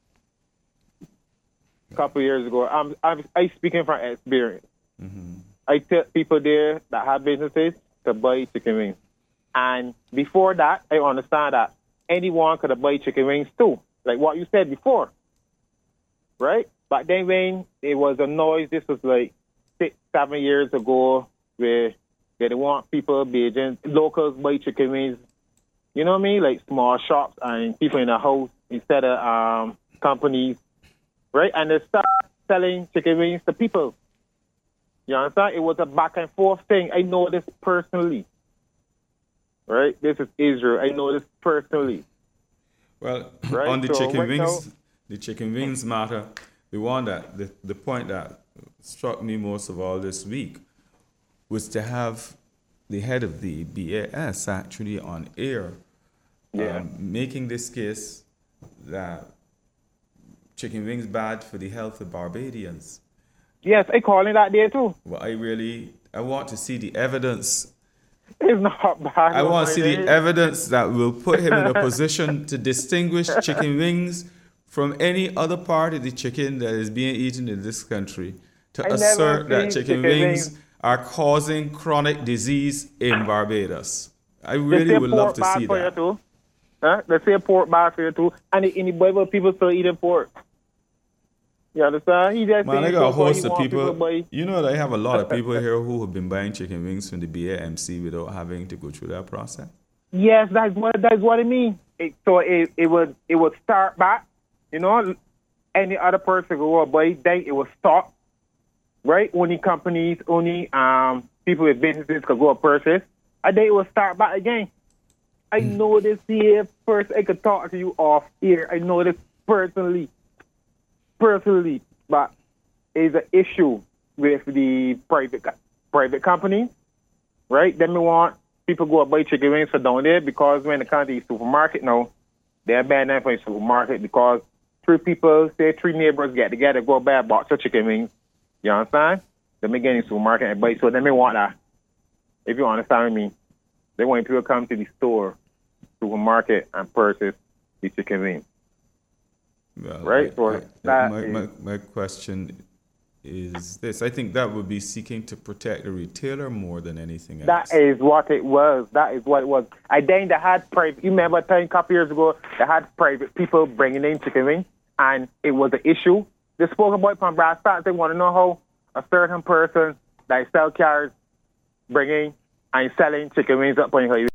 Speaker 14: Couple years ago. I'm, I'm, I'm speaking from experience.
Speaker 1: Mm-hmm.
Speaker 14: I tell people there that have businesses to buy chicken wings. And before that, I understand that anyone could buy chicken wings too, like what you said before, right? But then when it was a noise, this was like six, seven years ago, where they didn't want people, Beijing, locals buy chicken wings, you know what I mean? Like small shops and people in the house instead of um, companies, right? And they start selling chicken wings to people. You understand? It was a back and forth thing. I know this personally. Right? This is Israel. I know this personally.
Speaker 1: Well,
Speaker 14: right?
Speaker 1: on the
Speaker 14: so
Speaker 1: chicken
Speaker 14: right
Speaker 1: wings,
Speaker 14: now,
Speaker 1: the chicken wings matter. The one that, the, the point that struck me most of all this week was to have the head of the B A S actually on air,
Speaker 14: Yeah.
Speaker 1: um, making this case that chicken wings bad for the health of Barbadians.
Speaker 14: Yes, I call it that there too.
Speaker 1: Well, I really, I want to see the evidence.
Speaker 14: It's not bad.
Speaker 1: I want to see the
Speaker 14: Friday.
Speaker 1: evidence that will put him in a position to distinguish chicken wings from any other part of the chicken that is being eaten in this country, to
Speaker 14: I never
Speaker 1: assert that
Speaker 14: seen
Speaker 1: chicken
Speaker 14: chicken
Speaker 1: wings
Speaker 14: wings.
Speaker 1: are causing chronic disease in Barbados. I
Speaker 14: They
Speaker 1: really
Speaker 14: say
Speaker 1: would love
Speaker 14: pork
Speaker 1: to
Speaker 14: bad
Speaker 1: see
Speaker 14: for
Speaker 1: that.
Speaker 14: you too. Huh? They say pork bad for you too. And in the Bible, people still eating pork. You understand? He just
Speaker 1: Man, I
Speaker 14: saying
Speaker 1: got a
Speaker 14: so far he
Speaker 1: host of
Speaker 14: want
Speaker 1: people.
Speaker 14: to buy-
Speaker 1: You know, I have a lot of people here who have been buying chicken wings from the B A M C without having to go through that process.
Speaker 14: Yes, that's what that's what I mean. It, so it it would it would start back, you know. Any other person go buy, then it would stop. Right? Only companies, only um people with businesses could go purchase, and then it will start back again. I know this here first. I could talk to you off here. I know this personally, personally, but it's an issue with the private co- private company, right? Then we want people go buy chicken wings for down there because when they come to the supermarket now, they're banning for the supermarket because three people, say three neighbors get together, go buy a box of chicken wings. You understand? Then we get in the supermarket and buy. So then we want that. If you understand me, they want people to come to the store, supermarket, and purchase the chicken wings.
Speaker 1: Well,
Speaker 14: Right?
Speaker 1: I-
Speaker 14: So
Speaker 1: I-
Speaker 14: that
Speaker 1: my,
Speaker 14: is-
Speaker 1: my, my question is this. I think that would be seeking to protect the retailer more than anything else.
Speaker 14: That is what it was. That is what it was. I think they had private. You remember a time a couple years ago, they had private people bringing in chicken wings, and it was an issue. They spoke about it from brass tacks. They want to know how a certain person that sell cars bringing and selling chicken wings up on your.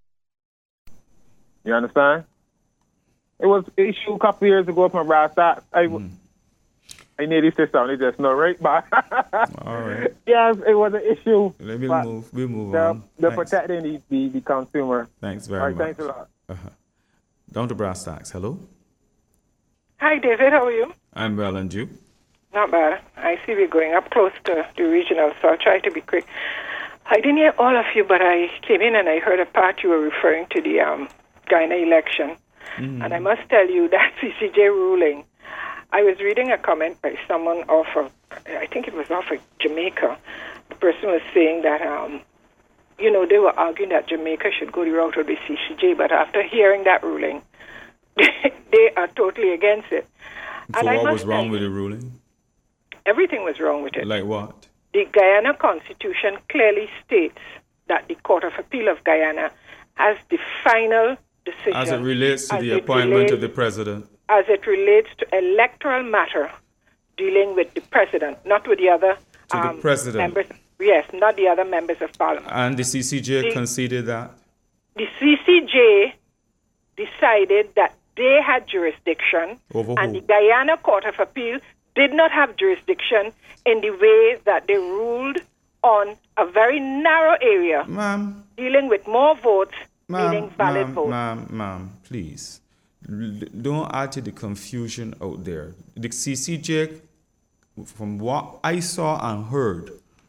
Speaker 14: You understand? It was an issue a couple years ago from brass tacks. I,
Speaker 1: Mm.
Speaker 14: I nearly said something just now, right? But
Speaker 1: All right.
Speaker 14: yes, it was an issue.
Speaker 1: Let me
Speaker 14: But
Speaker 1: move. We'll move
Speaker 14: the,
Speaker 1: on.
Speaker 14: the
Speaker 1: Thanks.
Speaker 14: protecting the, the, the consumer.
Speaker 1: Thanks very
Speaker 14: All right,
Speaker 1: much.
Speaker 14: thanks a lot.
Speaker 1: Uh-huh. Down to brass tacks. Hello.
Speaker 15: Hi, David. How are you?
Speaker 1: I'm well, and you?
Speaker 15: Not bad. I see we're going up close to the regional, so I'll try to be quick. I didn't hear all of you, but I came in and I heard a part you were referring to the um, Guyana election.
Speaker 1: Mm.
Speaker 15: And I must tell you that C C J ruling, I was reading a comment by someone off of, I think it was off of Jamaica. The person was saying that, um, you know, they were arguing that Jamaica should go the route of the C C J, but after hearing that ruling, they are totally against it.
Speaker 1: So
Speaker 15: And I
Speaker 1: what
Speaker 15: must
Speaker 1: was wrong
Speaker 15: tell
Speaker 1: with
Speaker 15: you,
Speaker 1: the ruling?
Speaker 15: everything was wrong with it.
Speaker 1: Like what?
Speaker 15: The Guyana Constitution clearly states that the Court of Appeal of Guyana has the final decision
Speaker 1: As it relates to
Speaker 15: as
Speaker 1: the
Speaker 15: it
Speaker 1: appointment
Speaker 15: relates-
Speaker 1: of the president.
Speaker 15: as it relates to electoral matter dealing with the president, not with the other
Speaker 1: To the
Speaker 15: um,
Speaker 1: president.
Speaker 15: members. Yes, not the other members of parliament.
Speaker 1: And the C C J
Speaker 15: The-
Speaker 1: conceded that?
Speaker 15: The C C J decided that they had jurisdiction,
Speaker 1: Over
Speaker 15: and
Speaker 1: who?
Speaker 15: the Guyana Court of Appeal did not have jurisdiction in the way that they ruled on a very narrow area
Speaker 1: Ma'am.
Speaker 15: dealing with more votes, meaning
Speaker 1: Ma'am,
Speaker 15: valid
Speaker 1: ma'am,
Speaker 15: votes.
Speaker 1: ma'am, ma'am, please. L- Don't add to the confusion out there. The C C J from what I saw and heard,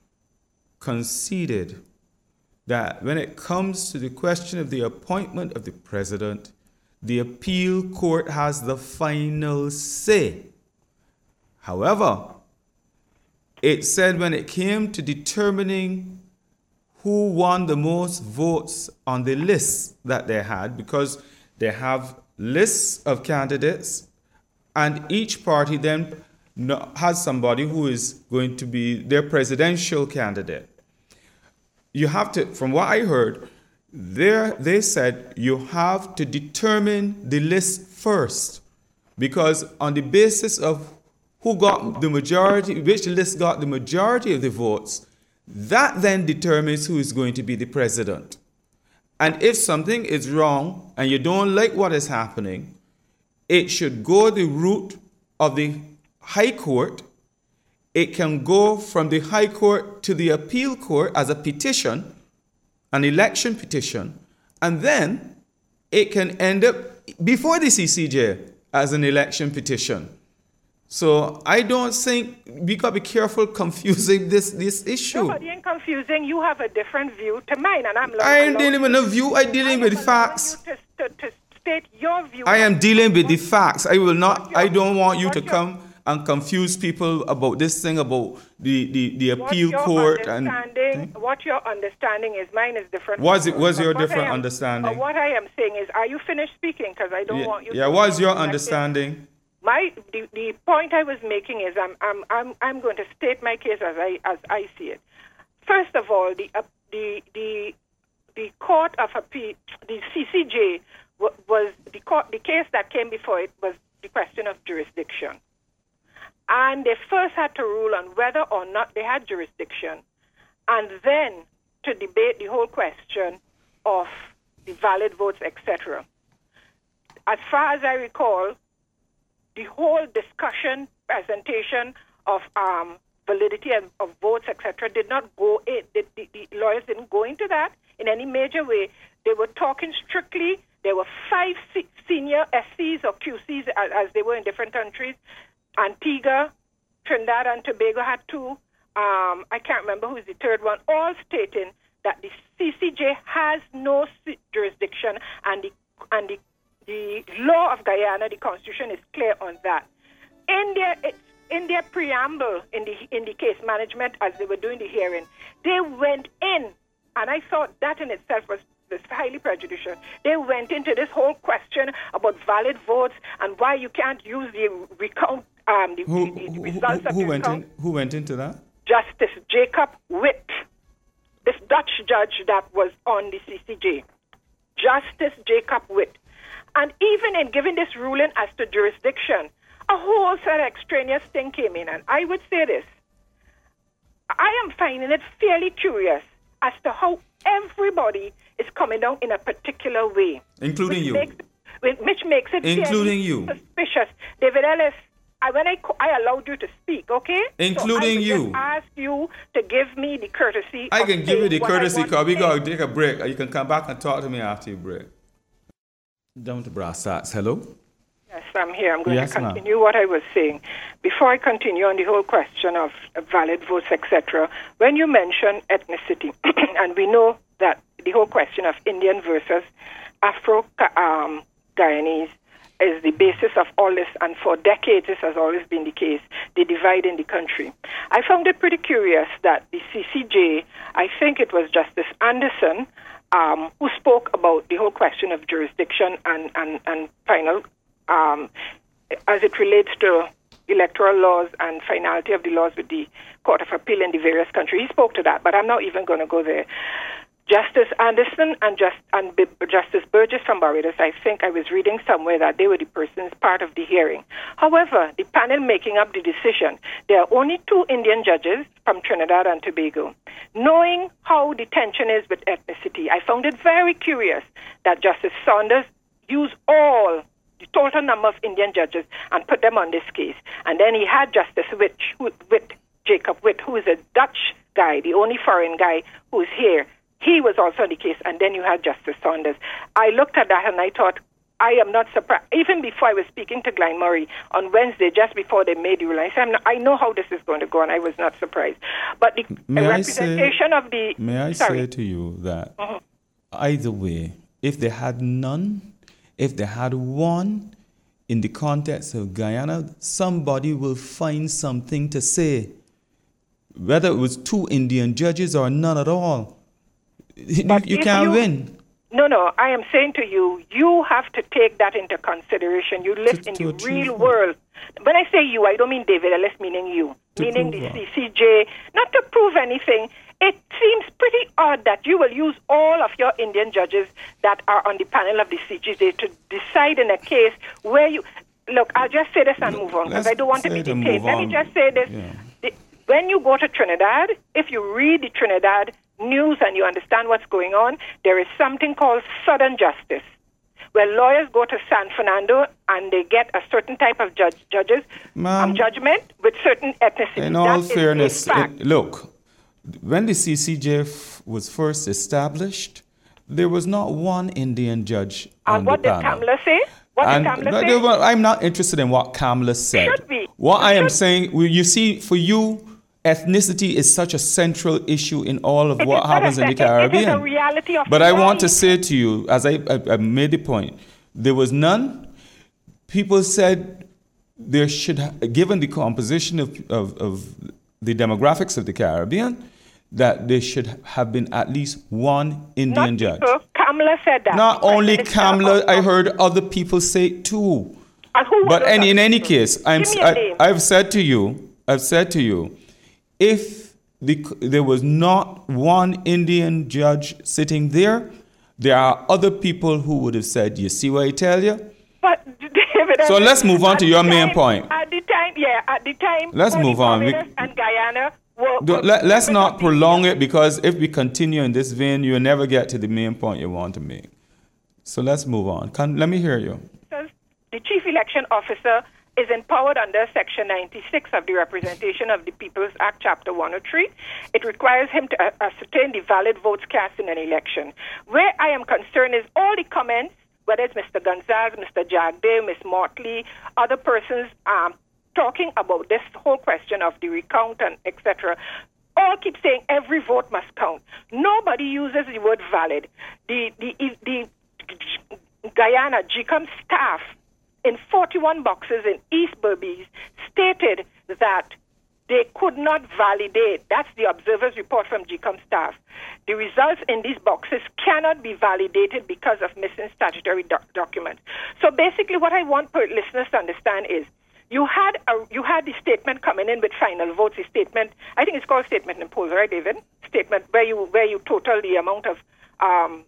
Speaker 1: conceded that when it comes to the question of the appointment of the president, the appeal court has the final say. However, it said when it came to determining who won the most votes on the lists that they had, because they have lists of candidates, and each party then has somebody who is going to be their presidential candidate. You have to, from what I heard, there they said you have to determine the list first, because on the basis of who got the majority, which list got the majority of the votes, that then determines who is going to be the president. And if something is wrong and you don't like what is happening, it should go the route of the High Court. It can go from the High Court to the Appeal Court as a petition, an election petition, and then it can end up before the C C J as an election petition. So I don't think we got to be careful confusing this this issue.
Speaker 15: Nobody ain't confusing. You have a different view to mine, and I'm.
Speaker 1: I ain't dealing with no view. I'm dealing with facts.
Speaker 15: You to, to, to state your view.
Speaker 1: I am dealing with the facts. I will not. I don't want you to come and confuse people about this thing about the the, the appeal court and.
Speaker 15: What your understanding is, mine is different.
Speaker 1: Was it? Was your
Speaker 15: what
Speaker 1: different
Speaker 15: am,
Speaker 1: understanding?
Speaker 15: What I am saying is, are you finished speaking? Because I don't
Speaker 1: yeah,
Speaker 15: want you.
Speaker 1: Yeah.
Speaker 15: To
Speaker 1: What's your understanding?
Speaker 15: My the, the point I was making is I'm I'm I'm I'm going to state my case as I as I see it. First of all, the uh, the the the court of appeal, the C C J w- was the court. The case that came before it was the question of jurisdiction, and they first had to rule on whether or not they had jurisdiction, and then to debate the whole question of the valid votes, et cetera. As far as I recall, the whole discussion, presentation of um, validity of, of votes, et cetera, did not go in. The, the, the lawyers didn't go into that in any major way. They were talking strictly. There were five six senior S Cs or Q Cs, as, as they were in different countries. Antigua, Trinidad and Tobago had two. Um, I can't remember who's the third one, all stating that the C C J has no jurisdiction, and the and the The law of Guyana, the Constitution, is clear on that. In their in their preamble, in the in the case management, as they were doing the hearing, they went in, and I thought that in itself was, was highly prejudicial. They went into this whole question about valid votes and why you can't use the recount um, the,
Speaker 1: who,
Speaker 15: the, the
Speaker 1: who,
Speaker 15: results
Speaker 1: who,
Speaker 15: of
Speaker 1: who
Speaker 15: the
Speaker 1: went
Speaker 15: recount.
Speaker 1: in? Who went into that?
Speaker 15: Justice Jacob Witt, this Dutch judge that was on the C C J. Justice Jacob Witt. And even in giving this ruling as to jurisdiction, a whole set of extraneous thing came in. And I would say this. I am finding it fairly curious as to how everybody is coming down in a particular way.
Speaker 1: Including you.
Speaker 15: Makes, which makes it
Speaker 1: Including you.
Speaker 15: suspicious. David Ellis, I, when I, I allowed you to speak, okay?
Speaker 1: Including
Speaker 15: so I
Speaker 1: you.
Speaker 15: Just ask you to give me the courtesy.
Speaker 1: I can give you the courtesy because we got to
Speaker 15: say.
Speaker 1: take a break. You can come back and talk to me after you break. Down to brass tacks. Hello?
Speaker 15: Yes, I'm here. I'm going
Speaker 1: yes,
Speaker 15: to continue ma'am. what I was saying. Before I continue on the whole question of valid votes, et cetera, when you mention ethnicity, and we know that the whole question of Indian versus Afro-Guyanese is the basis of all this, and for decades this has always been the case, the divide in the country. I found it pretty curious that the C C J, I think it was Justice Anderson, Um, who spoke about the whole question of jurisdiction and, and, and final, um, as it relates to electoral laws and finality of the laws with the Court of Appeal in the various countries. He spoke to that, but I'm not even going to go there. Justice Anderson and, Just, and B- Justice Burgess from Barbados, I think I was reading somewhere that they were the persons part of the hearing. However, the panel making up the decision, there are only two Indian judges from Trinidad and Tobago. Knowing how the tension is with ethnicity, I found it very curious that Justice Saunders used all the total number of Indian judges and put them on this case. And then he had Justice Witt, Witt Jacob Witt, who is a Dutch guy, the only foreign guy who is here. He was also on the case, and then you had Justice Saunders. I looked at that and I thought, I am not surprised. Even before I was speaking to Glenn Murray on Wednesday, just before they made the ruling, I said, I'm not, I know how this is going to go, and I was not surprised. But the
Speaker 1: may
Speaker 15: representation
Speaker 1: I say,
Speaker 15: of the...
Speaker 1: May I
Speaker 15: sorry.
Speaker 1: say to you that
Speaker 15: uh-huh.
Speaker 1: either way, if they had none, if they had one, in the context of Guyana, somebody will find something to say. Whether it was two Indian judges or none at all, you, you can't
Speaker 15: you,
Speaker 1: win.
Speaker 15: No, no, I am saying to you, you have to take that into consideration. You live
Speaker 1: to,
Speaker 15: in
Speaker 1: to
Speaker 15: the real world. When I say you, I don't mean David Ellis, meaning you.
Speaker 1: To
Speaker 15: meaning the
Speaker 1: what?
Speaker 15: C C J, not to prove anything. It seems pretty odd that you will use all of your Indian judges that are on the panel of the C C J to decide in a case where you... Look, I'll just say this and move on, because I don't want to be detained. Let me just say this.
Speaker 1: Yeah.
Speaker 15: The, when you go to Trinidad, if you read the Trinidad news and you understand what's going on, there is something called Southern Justice, where lawyers go to San Fernando and they get a certain type of judge, judges um, judgment with certain ethnicities.
Speaker 1: In all
Speaker 15: that
Speaker 1: fairness,
Speaker 15: is a fact.
Speaker 1: it, look, when the C C J f- was first established, there was not one Indian judge on
Speaker 15: And what
Speaker 1: the
Speaker 15: did
Speaker 1: panel.
Speaker 15: Kamla say? What
Speaker 1: And
Speaker 15: did Kamla
Speaker 1: but
Speaker 15: say?
Speaker 1: they were- I'm not interested in what Kamla said.
Speaker 15: Should be.
Speaker 1: What I am saying, well, you see, for you, ethnicity is such a central issue in all of
Speaker 15: It
Speaker 1: what
Speaker 15: is not
Speaker 1: happens
Speaker 15: a
Speaker 1: in the
Speaker 15: second,
Speaker 1: Caribbean.
Speaker 15: It is a reality of
Speaker 1: But I want to
Speaker 15: life.
Speaker 1: say to you, as I, I, I made the point, there was none. People said there should, ha- given the composition of, of, of the demographics of the Caribbean, that there should have been at least one Indian
Speaker 15: Not
Speaker 1: judge.
Speaker 15: people. Kamla said that.
Speaker 1: Not
Speaker 15: The
Speaker 1: only
Speaker 15: Minister
Speaker 1: Kamla,
Speaker 15: of-
Speaker 1: I heard other people say it too.
Speaker 15: And who were
Speaker 1: But
Speaker 15: those
Speaker 1: any, in
Speaker 15: other
Speaker 1: any
Speaker 15: people?
Speaker 1: case, I'm,
Speaker 15: Give me a
Speaker 1: I,
Speaker 15: name.
Speaker 1: I've said to you, I've said to you, if the, there was not one Indian judge sitting there, there are other people who would have said, you see what I tell you?
Speaker 15: But David,
Speaker 1: So let's move on
Speaker 15: at
Speaker 1: to
Speaker 15: the
Speaker 1: your main
Speaker 15: time-
Speaker 1: point.
Speaker 15: At the time, yeah, at the time,
Speaker 1: Let's
Speaker 15: only
Speaker 1: move on. We-
Speaker 15: Barbados and Guyana were,
Speaker 1: Don't-
Speaker 15: were
Speaker 1: let, let's
Speaker 15: members
Speaker 1: not
Speaker 15: of the-
Speaker 1: prolong it, because if we continue in this vein, you'll never get to the main point you want to make. So let's move on. Can, let me hear you.
Speaker 15: The chief election officer is empowered under Section ninety-six of the Representation of the Peoples Act, Chapter one oh three. It requires him to uh, ascertain the valid votes cast in an election. Where I am concerned is all the comments, whether it's Mister Gonzalez, Mister Jagde, Miss Motley, other persons um, talking about this whole question of the recount and et cetera, all keep saying every vote must count. Nobody uses the word valid. The, the, the, the Guyana G COM staff in forty-one boxes in East Berbice stated that they could not validate. That's the observer's report from G COM staff. The results in these boxes cannot be validated because of missing statutory doc- documents. So basically what I want per- listeners to understand is you had a, you had the statement coming in with final votes, a statement, I think it's called statement in polls, right, David? Statement where you where you total the amount of um,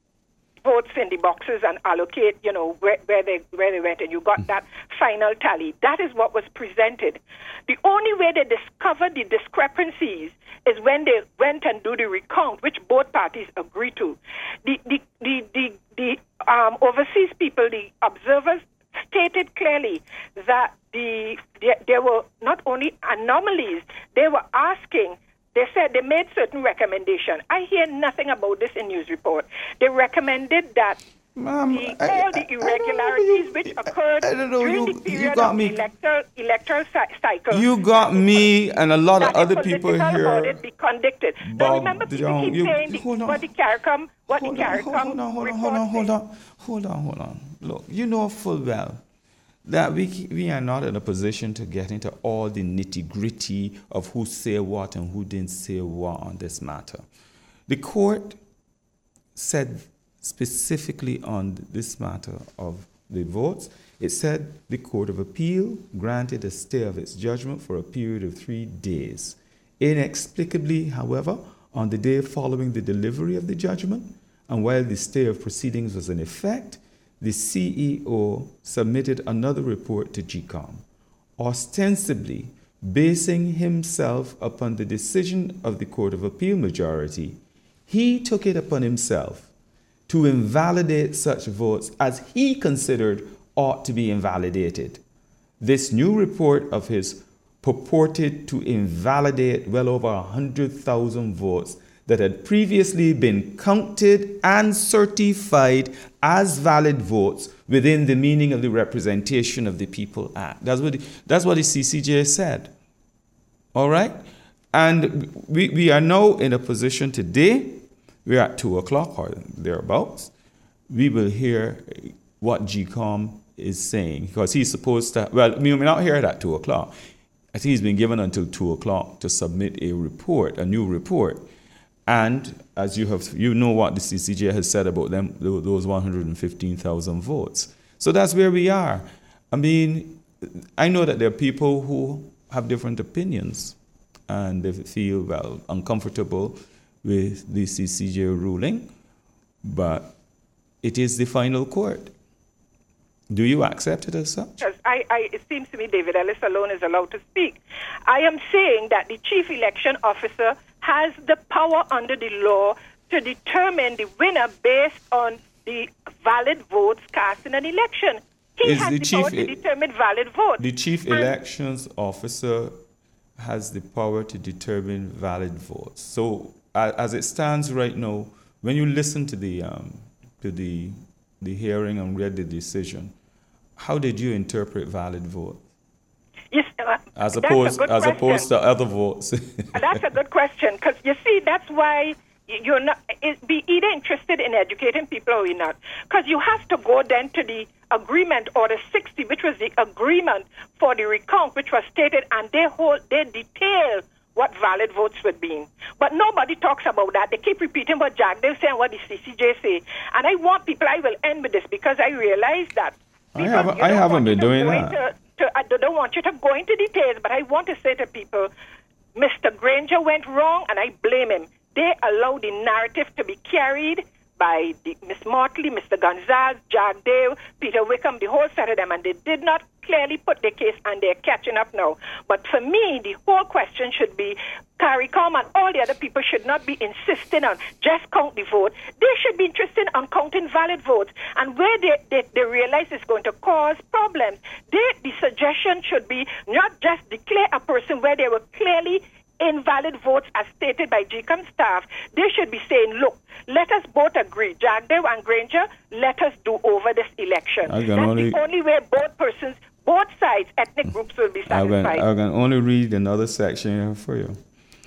Speaker 15: votes in the boxes and allocate, you know, where, where they where they went, and you got that final tally. That is what was presented. The only way they discovered the discrepancies is when they went and do the recount, which both parties agree to. The the the the, the um, overseas people, the observers, stated clearly that the there, there were not only anomalies, they were asking. They said they made certain recommendations. I hear nothing about this in news report. They recommended that
Speaker 1: Ma'am,
Speaker 15: the,
Speaker 1: I-
Speaker 15: all the irregularities which occurred during
Speaker 1: you-
Speaker 15: the
Speaker 1: you
Speaker 15: period
Speaker 1: got
Speaker 15: of
Speaker 1: me.
Speaker 15: the electoral, electoral cy- cycle.
Speaker 1: You got me and a lot of
Speaker 15: that a
Speaker 1: other people
Speaker 15: political
Speaker 1: here.
Speaker 15: audit be conducted. Now
Speaker 1: Bob
Speaker 15: remember, people
Speaker 1: Young,
Speaker 15: keep
Speaker 1: you-
Speaker 15: saying the,
Speaker 1: hold on.
Speaker 15: what the CARICOM, what
Speaker 1: Hold
Speaker 15: the
Speaker 1: on,
Speaker 15: CARICOM
Speaker 1: hold on, hold on, hold on, hold on, hold on, hold on, hold on. Look, you know full well that we we are not in a position to get into all the nitty gritty of who said what and who didn't say what on this matter. The court said specifically on this matter of the votes, it said the Court of Appeal granted a stay of its judgment for a period of three days. Inexplicably, however, on the day following the delivery of the judgment, and while the stay of proceedings was in effect, the C E O submitted another report to G COM, ostensibly basing himself upon the decision of the Court of Appeal majority. He took it upon himself to invalidate such votes as he considered ought to be invalidated. This new report of his purported to invalidate well over one hundred thousand votes that had previously been counted and certified as valid votes within the meaning of the Representation of the People Act. That's what the, that's what the C C J said. All right? And we, we are now in a position today, we're at two o'clock or thereabouts, we will hear what G COM is saying, because he's supposed to, well, we may not hear it at two o'clock. I think he's been given until two o'clock to submit a report, a new report. And as you have, you know what the C C J has said about them, those one hundred fifteen thousand votes. So that's where we are. I mean, I know that there are people who have different opinions and they feel, well, uncomfortable with the C C J ruling, but it is the final court. Do you accept it as such?
Speaker 15: Because I, I, it seems to me David Ellis alone is allowed to speak. I am saying that the chief election officer has the power under the law to determine the winner based on the valid votes cast in an election. He
Speaker 1: Is
Speaker 15: has
Speaker 1: the
Speaker 15: the,
Speaker 1: chief
Speaker 15: power to
Speaker 1: e-
Speaker 15: determine valid votes.
Speaker 1: The chief
Speaker 15: And-
Speaker 1: elections officer has the power to determine valid votes. So uh, as it stands right now, when you listen to the um, to the the hearing and read the decision, how did you interpret valid vote?
Speaker 15: Yes, uh,
Speaker 1: As
Speaker 15: that's
Speaker 1: opposed
Speaker 15: a good
Speaker 1: as
Speaker 15: question.
Speaker 1: opposed to other votes.
Speaker 15: That's a good question, because you see, that's why you're not it, be either interested in educating people or you're not. Because you have to go then to the agreement order sixty, which was the agreement for the recount, which was stated, and they hold they detail what valid votes would be. But nobody talks about that. They keep repeating what Jack Dale say and what the C C J say. And I want people, I will end with this, because I realize that
Speaker 1: I haven't I haven't been doing that.
Speaker 15: to, to, I don't want you to go into details, but I want to say to people, Mister Granger went wrong, and I blame him. They allowed the narrative to be carried by the, Miss Motley, Mister Gonzalez, Jack Dale, Peter Wickham, the whole set of them, and they did not clearly put their case, and they're catching up now. But for me, the whole question should be, CARICOM and all the other people should not be insisting on just count the vote. They should be interested on counting valid votes. And where they, they, they realize it's going to cause problems, they, the suggestion should be not just declare a person where they were clearly invalid votes as stated by G COM staff. They should be saying, look, let us both agree, Jagdev and Granger, let us do over this election.
Speaker 1: I can
Speaker 15: That's
Speaker 1: only-
Speaker 15: the only way both persons, both sides, ethnic groups will be
Speaker 1: I can,
Speaker 15: satisfied.
Speaker 1: I can only read another section here for you.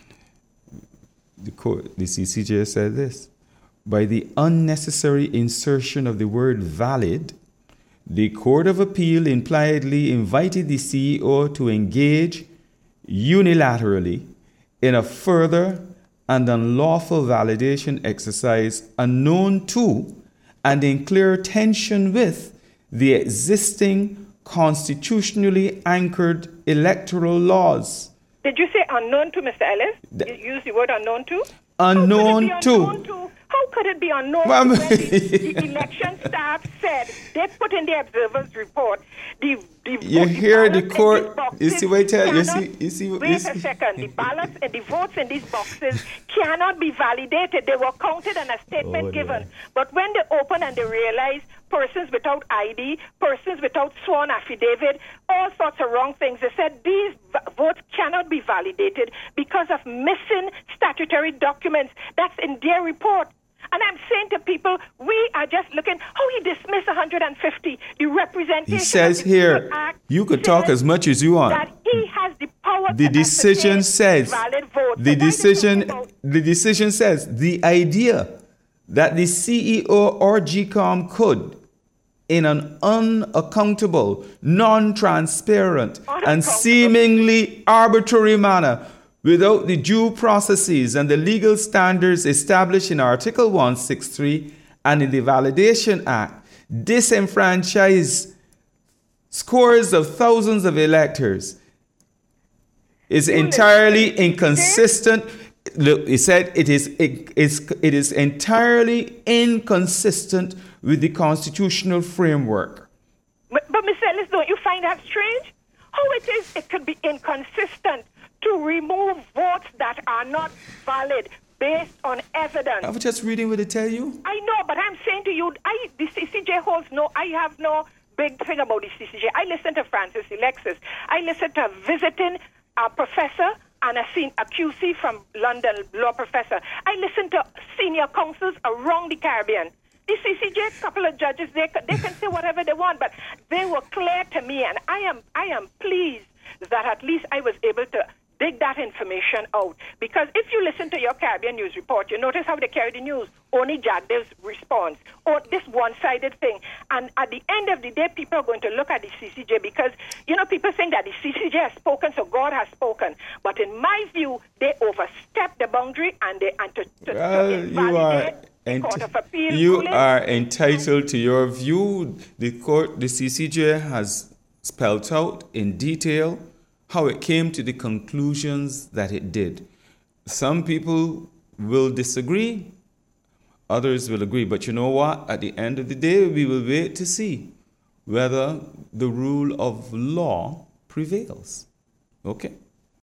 Speaker 1: The court, the C C J said this: by the unnecessary insertion of the word valid, the Court of Appeal impliedly invited the C E O to engage unilaterally in a further and unlawful validation exercise unknown to and in clear tension with the existing constitutionally anchored electoral laws.
Speaker 15: Did you say unknown to, Mister Ellis? You use the word unknown to?
Speaker 1: Unknown
Speaker 15: How could it be
Speaker 1: to.
Speaker 15: unknown to? How could it be unknown
Speaker 1: Well,
Speaker 15: to when the, the election staff said, they put in the observer's report, the, the
Speaker 1: You
Speaker 15: vote-
Speaker 1: hear the
Speaker 15: ballots in
Speaker 1: court,
Speaker 15: these boxes
Speaker 1: you see what I tell you,
Speaker 15: cannot-
Speaker 1: see, you see, you
Speaker 15: Wait
Speaker 1: see.
Speaker 15: a second. The ballots and the votes in these boxes cannot be validated. They were counted and a statement
Speaker 1: Oh,
Speaker 15: given. But when they open and they realize persons without I D, persons without sworn affidavit, all sorts of wrong things, they said these v- votes cannot be validated because of missing statutory documents. That's in their report. And I'm saying to people, we are just looking, how he dismissed one hundred fifty. The representation
Speaker 1: He says
Speaker 15: of the
Speaker 1: here,
Speaker 15: People Act
Speaker 1: you could talk
Speaker 15: says
Speaker 1: as much as you want.
Speaker 15: that he has the power
Speaker 1: The
Speaker 15: to
Speaker 1: decision
Speaker 15: ascertain
Speaker 1: says,
Speaker 15: valid votes.
Speaker 1: the
Speaker 15: So why do you
Speaker 1: decision,
Speaker 15: talk about-
Speaker 1: the decision says, the idea that the C E O or G COM could, in an unaccountable, non-transparent, and seemingly arbitrary manner, without the due processes and the legal standards established in Article one sixty-three and in the Validation Act, disenfranchise scores of thousands of electors is entirely inconsistent. Look, he said it is it is it is entirely inconsistent with the constitutional framework.
Speaker 15: But, but Mister Ellis, don't you find that strange? How it is it could be inconsistent to remove votes that are not valid based on evidence.
Speaker 1: I was just reading what it tell you.
Speaker 15: I know, but I'm saying to you, I the C C J holds no, I have no big about the C C J. I listen to Francis Alexis. I listen to a visiting uh, professor and a, sen- a Q C from London, law professor. I listened to senior counsels around the Caribbean. The C C J, a couple of judges, they, they can say whatever they want, but they were clear to me, and I am I am pleased that at least I was able to dig that information out. Because if you listen to your Caribbean News report, you notice how they carry the news. Only Jagdev's response, or this one-sided thing. And at the end of the day, people are going to look at the C C J because, you know, people think that the C C J has spoken, so God has spoken. But in my view, they overstepped the boundary and they and to, to,
Speaker 1: well,
Speaker 15: to
Speaker 1: you are
Speaker 15: the Court of Appeal
Speaker 1: you
Speaker 15: ruling.
Speaker 1: are entitled to your view. The court, the C C J has spelled out in detail how it came to the conclusions that it did. Some people will disagree, others will agree. But you know what? At the end of the day, we will wait to see whether the rule of law prevails. Okay?